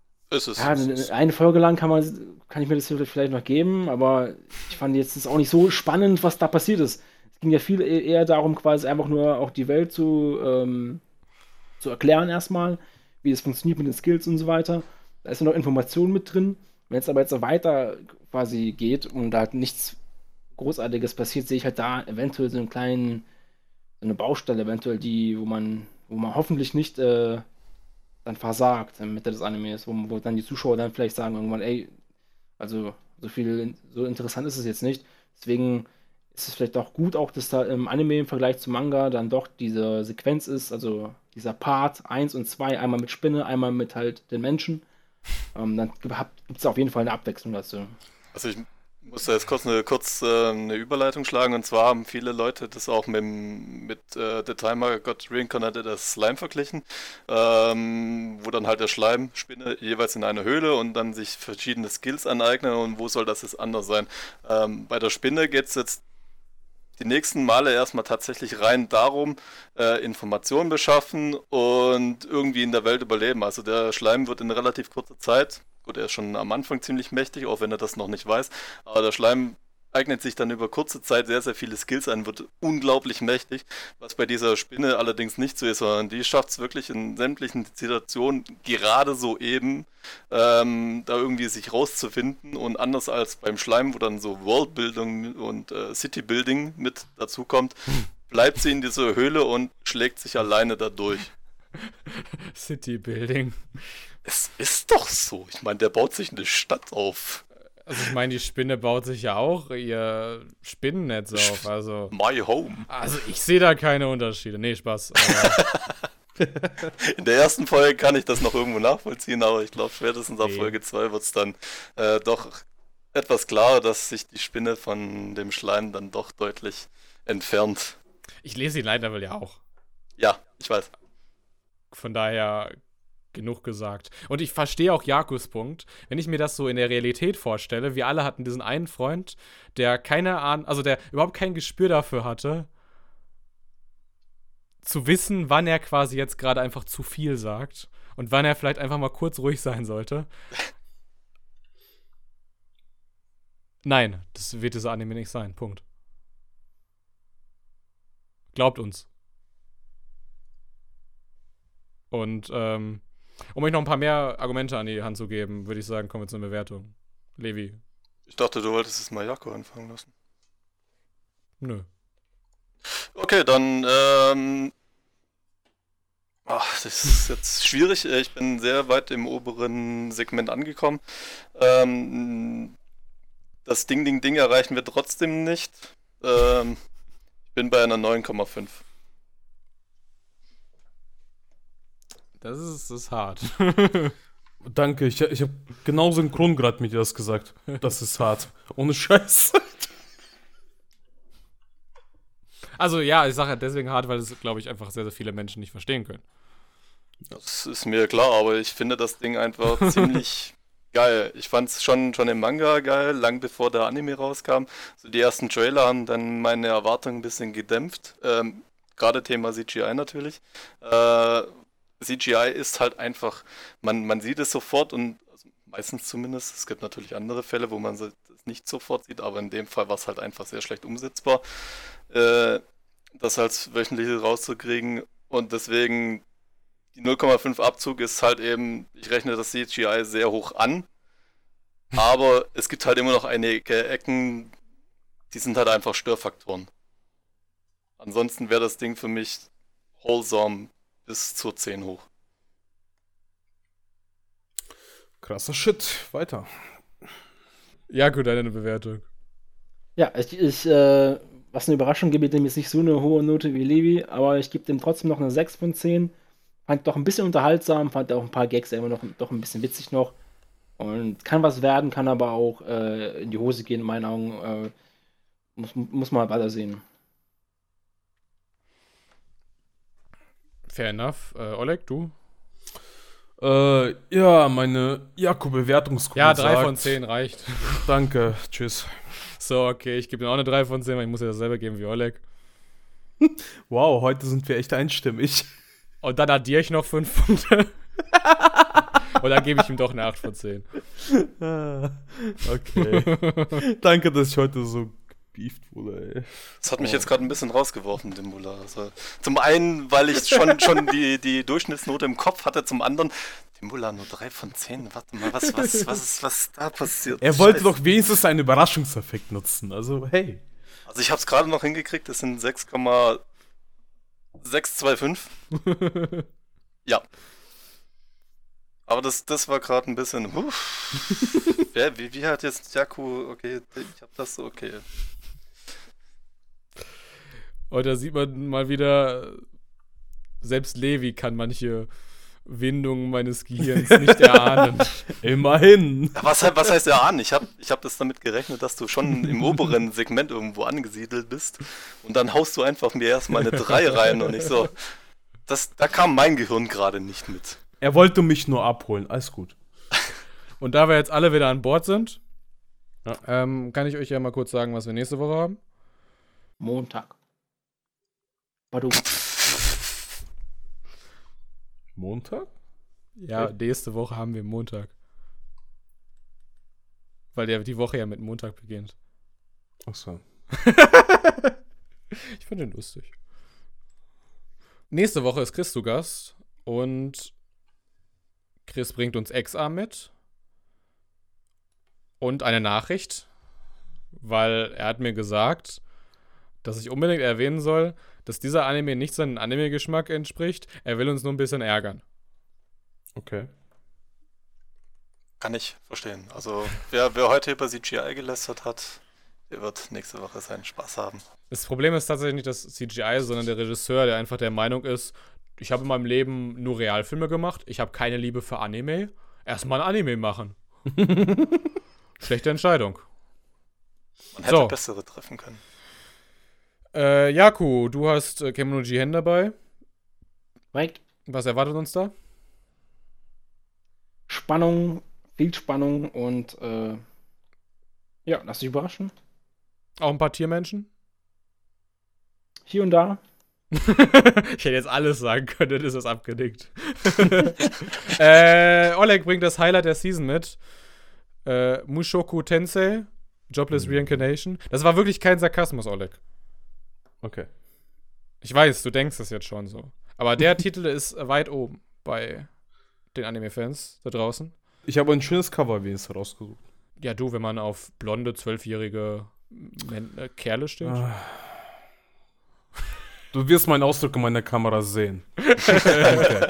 Eine Folge lang kann ich mir das vielleicht noch geben, aber ich fand jetzt das auch nicht so spannend, was da passiert ist. Es ging ja viel eher darum, quasi einfach nur auch die Welt zu erklären erstmal, wie es funktioniert mit den Skills und so weiter. Da ist ja noch Information mit drin. Wenn es aber jetzt weiter quasi geht und da halt nichts Großartiges passiert, sehe ich halt da eventuell so eine Baustelle eventuell, wo man hoffentlich nicht dann versagt in der Mitte des Animes, wo dann die Zuschauer dann vielleicht sagen irgendwann, ey, also so interessant ist es jetzt nicht. Deswegen ist es vielleicht auch gut, auch dass da im Anime im Vergleich zum Manga dann doch diese Sequenz ist, also dieser Part 1 und 2, einmal mit Spinne, einmal mit halt den Menschen. Dann gibt es auf jeden Fall eine Abwechslung dazu. Also ich muss da jetzt kurz eine Überleitung schlagen, und zwar haben viele Leute das auch mit The Timer Got Reincarnated as Slime verglichen, wo dann halt der Schleimspinne jeweils in einer Höhle und dann sich verschiedene Skills aneignen, und wo soll das jetzt anders sein? Bei der Spinne geht es jetzt die nächsten Male erstmal tatsächlich rein darum, Informationen beschaffen und irgendwie in der Welt überleben. Also der Schleim wird in relativ kurzer Zeit, gut, er ist schon am Anfang ziemlich mächtig, auch wenn er das noch nicht weiß, aber der Schleim eignet sich dann über kurze Zeit sehr, sehr viele Skills ein, wird unglaublich mächtig, was bei dieser Spinne allerdings nicht so ist, sondern die schafft es wirklich in sämtlichen Situationen gerade so eben, da irgendwie sich rauszufinden, und anders als beim Schleim, wo dann so Worldbuilding und Citybuilding mit dazu kommt, bleibt sie in dieser Höhle und schlägt sich alleine da durch. Citybuilding. Es ist doch so. Ich meine, der baut sich eine Stadt auf. Also ich meine, die Spinne baut sich ja auch ihr Spinnennetz auf, also... My home. Also ich sehe da keine Unterschiede. Nee, Spaß. In der ersten Folge kann ich das noch irgendwo nachvollziehen, aber ich glaube, spätestens ab Folge 2 wird es dann doch etwas klarer, dass sich die Spinne von dem Schleim dann doch deutlich entfernt. Ich lese die Light Novel ja auch. Ja, ich weiß. Von daher... genug gesagt. Und ich verstehe auch Jakos Punkt. Wenn ich mir das so in der Realität vorstelle, wir alle hatten diesen einen Freund, der keine Ahnung, also der überhaupt kein Gespür dafür hatte, zu wissen, wann er quasi jetzt gerade einfach zu viel sagt und wann er vielleicht einfach mal kurz ruhig sein sollte. Nein, das wird dieser Anime nicht sein. Punkt. Glaubt uns. Und, um euch noch ein paar mehr Argumente an die Hand zu geben, würde ich sagen, kommen wir zur Bewertung. Levi. Ich dachte, du wolltest es mal Jaco anfangen lassen. Nö. Okay, dann, das ist jetzt schwierig. Ich bin sehr weit im oberen Segment angekommen. Das Ding erreichen wir trotzdem nicht. Ich bin bei einer 9,5. Das ist hart. Danke, ich habe genau synchron gerade mit dir das gesagt. Das ist hart. Ohne Scheiß. Also ja, ich sage ja deswegen hart, weil es, glaube ich, einfach sehr, sehr viele Menschen nicht verstehen können. Das ist mir klar, aber ich finde das Ding einfach ziemlich geil. Ich fand es schon im Manga geil, lang bevor der Anime rauskam. So die ersten Trailer haben dann meine Erwartungen ein bisschen gedämpft. Gerade Thema CGI natürlich. CGI ist halt einfach, man sieht es sofort und also meistens zumindest, es gibt natürlich andere Fälle, wo man es nicht sofort sieht, aber in dem Fall war es halt einfach sehr schlecht umsetzbar, das als wöchentliche rauszukriegen und deswegen die 0,5 Abzug ist halt eben, ich rechne das CGI sehr hoch an, aber es gibt halt immer noch einige Ecken, die sind halt einfach Störfaktoren. Ansonsten wäre das Ding für mich wholesome bis zur 10 hoch. Krasser Shit. Weiter. Ja, gut, deine Bewertung. Ja, was eine Überraschung, gebe ich dem jetzt nicht so eine hohe Note wie Levi, aber ich gebe dem trotzdem noch eine 6 von 10. Fand doch ein bisschen unterhaltsam, fand auch ein paar Gags immer noch doch ein bisschen witzig noch. Und kann was werden, kann aber auch in die Hose gehen, in meinen Augen. Muss man weiter sehen. Fair enough. Oleg, du? Ja, meine Jakob-Bewertungskurve Ja, 3 von 10 reicht. Danke, tschüss. So, okay, ich gebe ihm auch eine 3 von 10, weil ich muss ja dasselbe geben wie Oleg. Wow, heute sind wir echt einstimmig. Und dann addiere ich noch 5 Punkte. Und dann gebe ich ihm doch eine 8 von 10. Okay. Danke, dass ich heute so gebieft wurde, ey. Das hat mich jetzt gerade ein bisschen rausgeworfen, Dimbula. Also, zum einen, weil ich schon die Durchschnittsnote im Kopf hatte, zum anderen, Dimbula nur 3 von 10. Warte mal, was ist da passiert? Er wollte doch wenigstens einen Überraschungseffekt nutzen, also hey. Also ich habe es gerade noch hingekriegt, das sind 6,625. Ja. Aber das war gerade ein bisschen, wie hat jetzt Jaku, okay, ich hab das so, okay. Und da sieht man mal wieder, selbst Levi kann manche Windungen meines Gehirns nicht erahnen. Immerhin. Was heißt erahnen? Ich hab das damit gerechnet, dass du schon im oberen Segment irgendwo angesiedelt bist und dann haust du einfach mir erstmal eine 3 rein und ich so, da kam mein Gehirn gerade nicht mit. Er wollte mich nur abholen, alles gut. Und da wir jetzt alle wieder an Bord sind, kann ich euch ja mal kurz sagen, was wir nächste Woche haben. Montag. Badum. Montag? Ja, nächste Woche haben wir Montag. Weil die Woche ja mit Montag beginnt. Achso. Ich finde den lustig. Nächste Woche ist Chris zu Gast und Chris bringt uns XA mit und eine Nachricht, weil er hat mir gesagt, dass ich unbedingt erwähnen soll, dass dieser Anime nicht seinem Anime-Geschmack entspricht. Er will uns nur ein bisschen ärgern. Okay. Kann ich verstehen. Also, wer heute über CGI gelästert hat, der wird nächste Woche seinen Spaß haben. Das Problem ist tatsächlich nicht das CGI, sondern der Regisseur, der einfach der Meinung ist, ich habe in meinem Leben nur Realfilme gemacht, ich habe keine Liebe für Anime. Erstmal ein Anime machen. Schlechte Entscheidung. Man hätte bessere treffen können. Jaku, du hast Kemono Jihen dabei. Korrekt. Was erwartet uns da? Spannung, viel Spannung und ja, lass dich überraschen. Auch ein paar Tiermenschen? Hier und da. Ich hätte jetzt alles sagen können, dann ist das abgedickt. Oleg bringt das Highlight der Season mit. Mushoku Tensei, Jobless Reincarnation. Das war wirklich kein Sarkasmus, Oleg. Okay. Ich weiß, du denkst das jetzt schon so. Aber der Titel ist weit oben bei den Anime-Fans da draußen. Ich habe ein schönes Cover wenigstens rausgesucht. Ja, du, wenn man auf blonde, 12-jährige Kerle steht. Du wirst meinen Ausdruck in meiner Kamera sehen. Danke.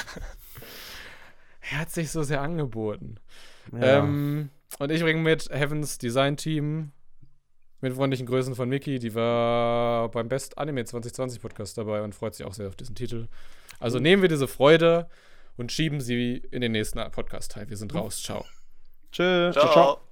Er hat sich so sehr angeboten. Ja. Und ich bringe mit Heavens Design Team mit freundlichen Grüßen von Miki. Die war beim Best Anime 2020 Podcast dabei und freut sich auch sehr auf diesen Titel. Also nehmen wir diese Freude und schieben sie in den nächsten Podcast-Teil. Wir sind raus. Ciao. Tschö. Ciao.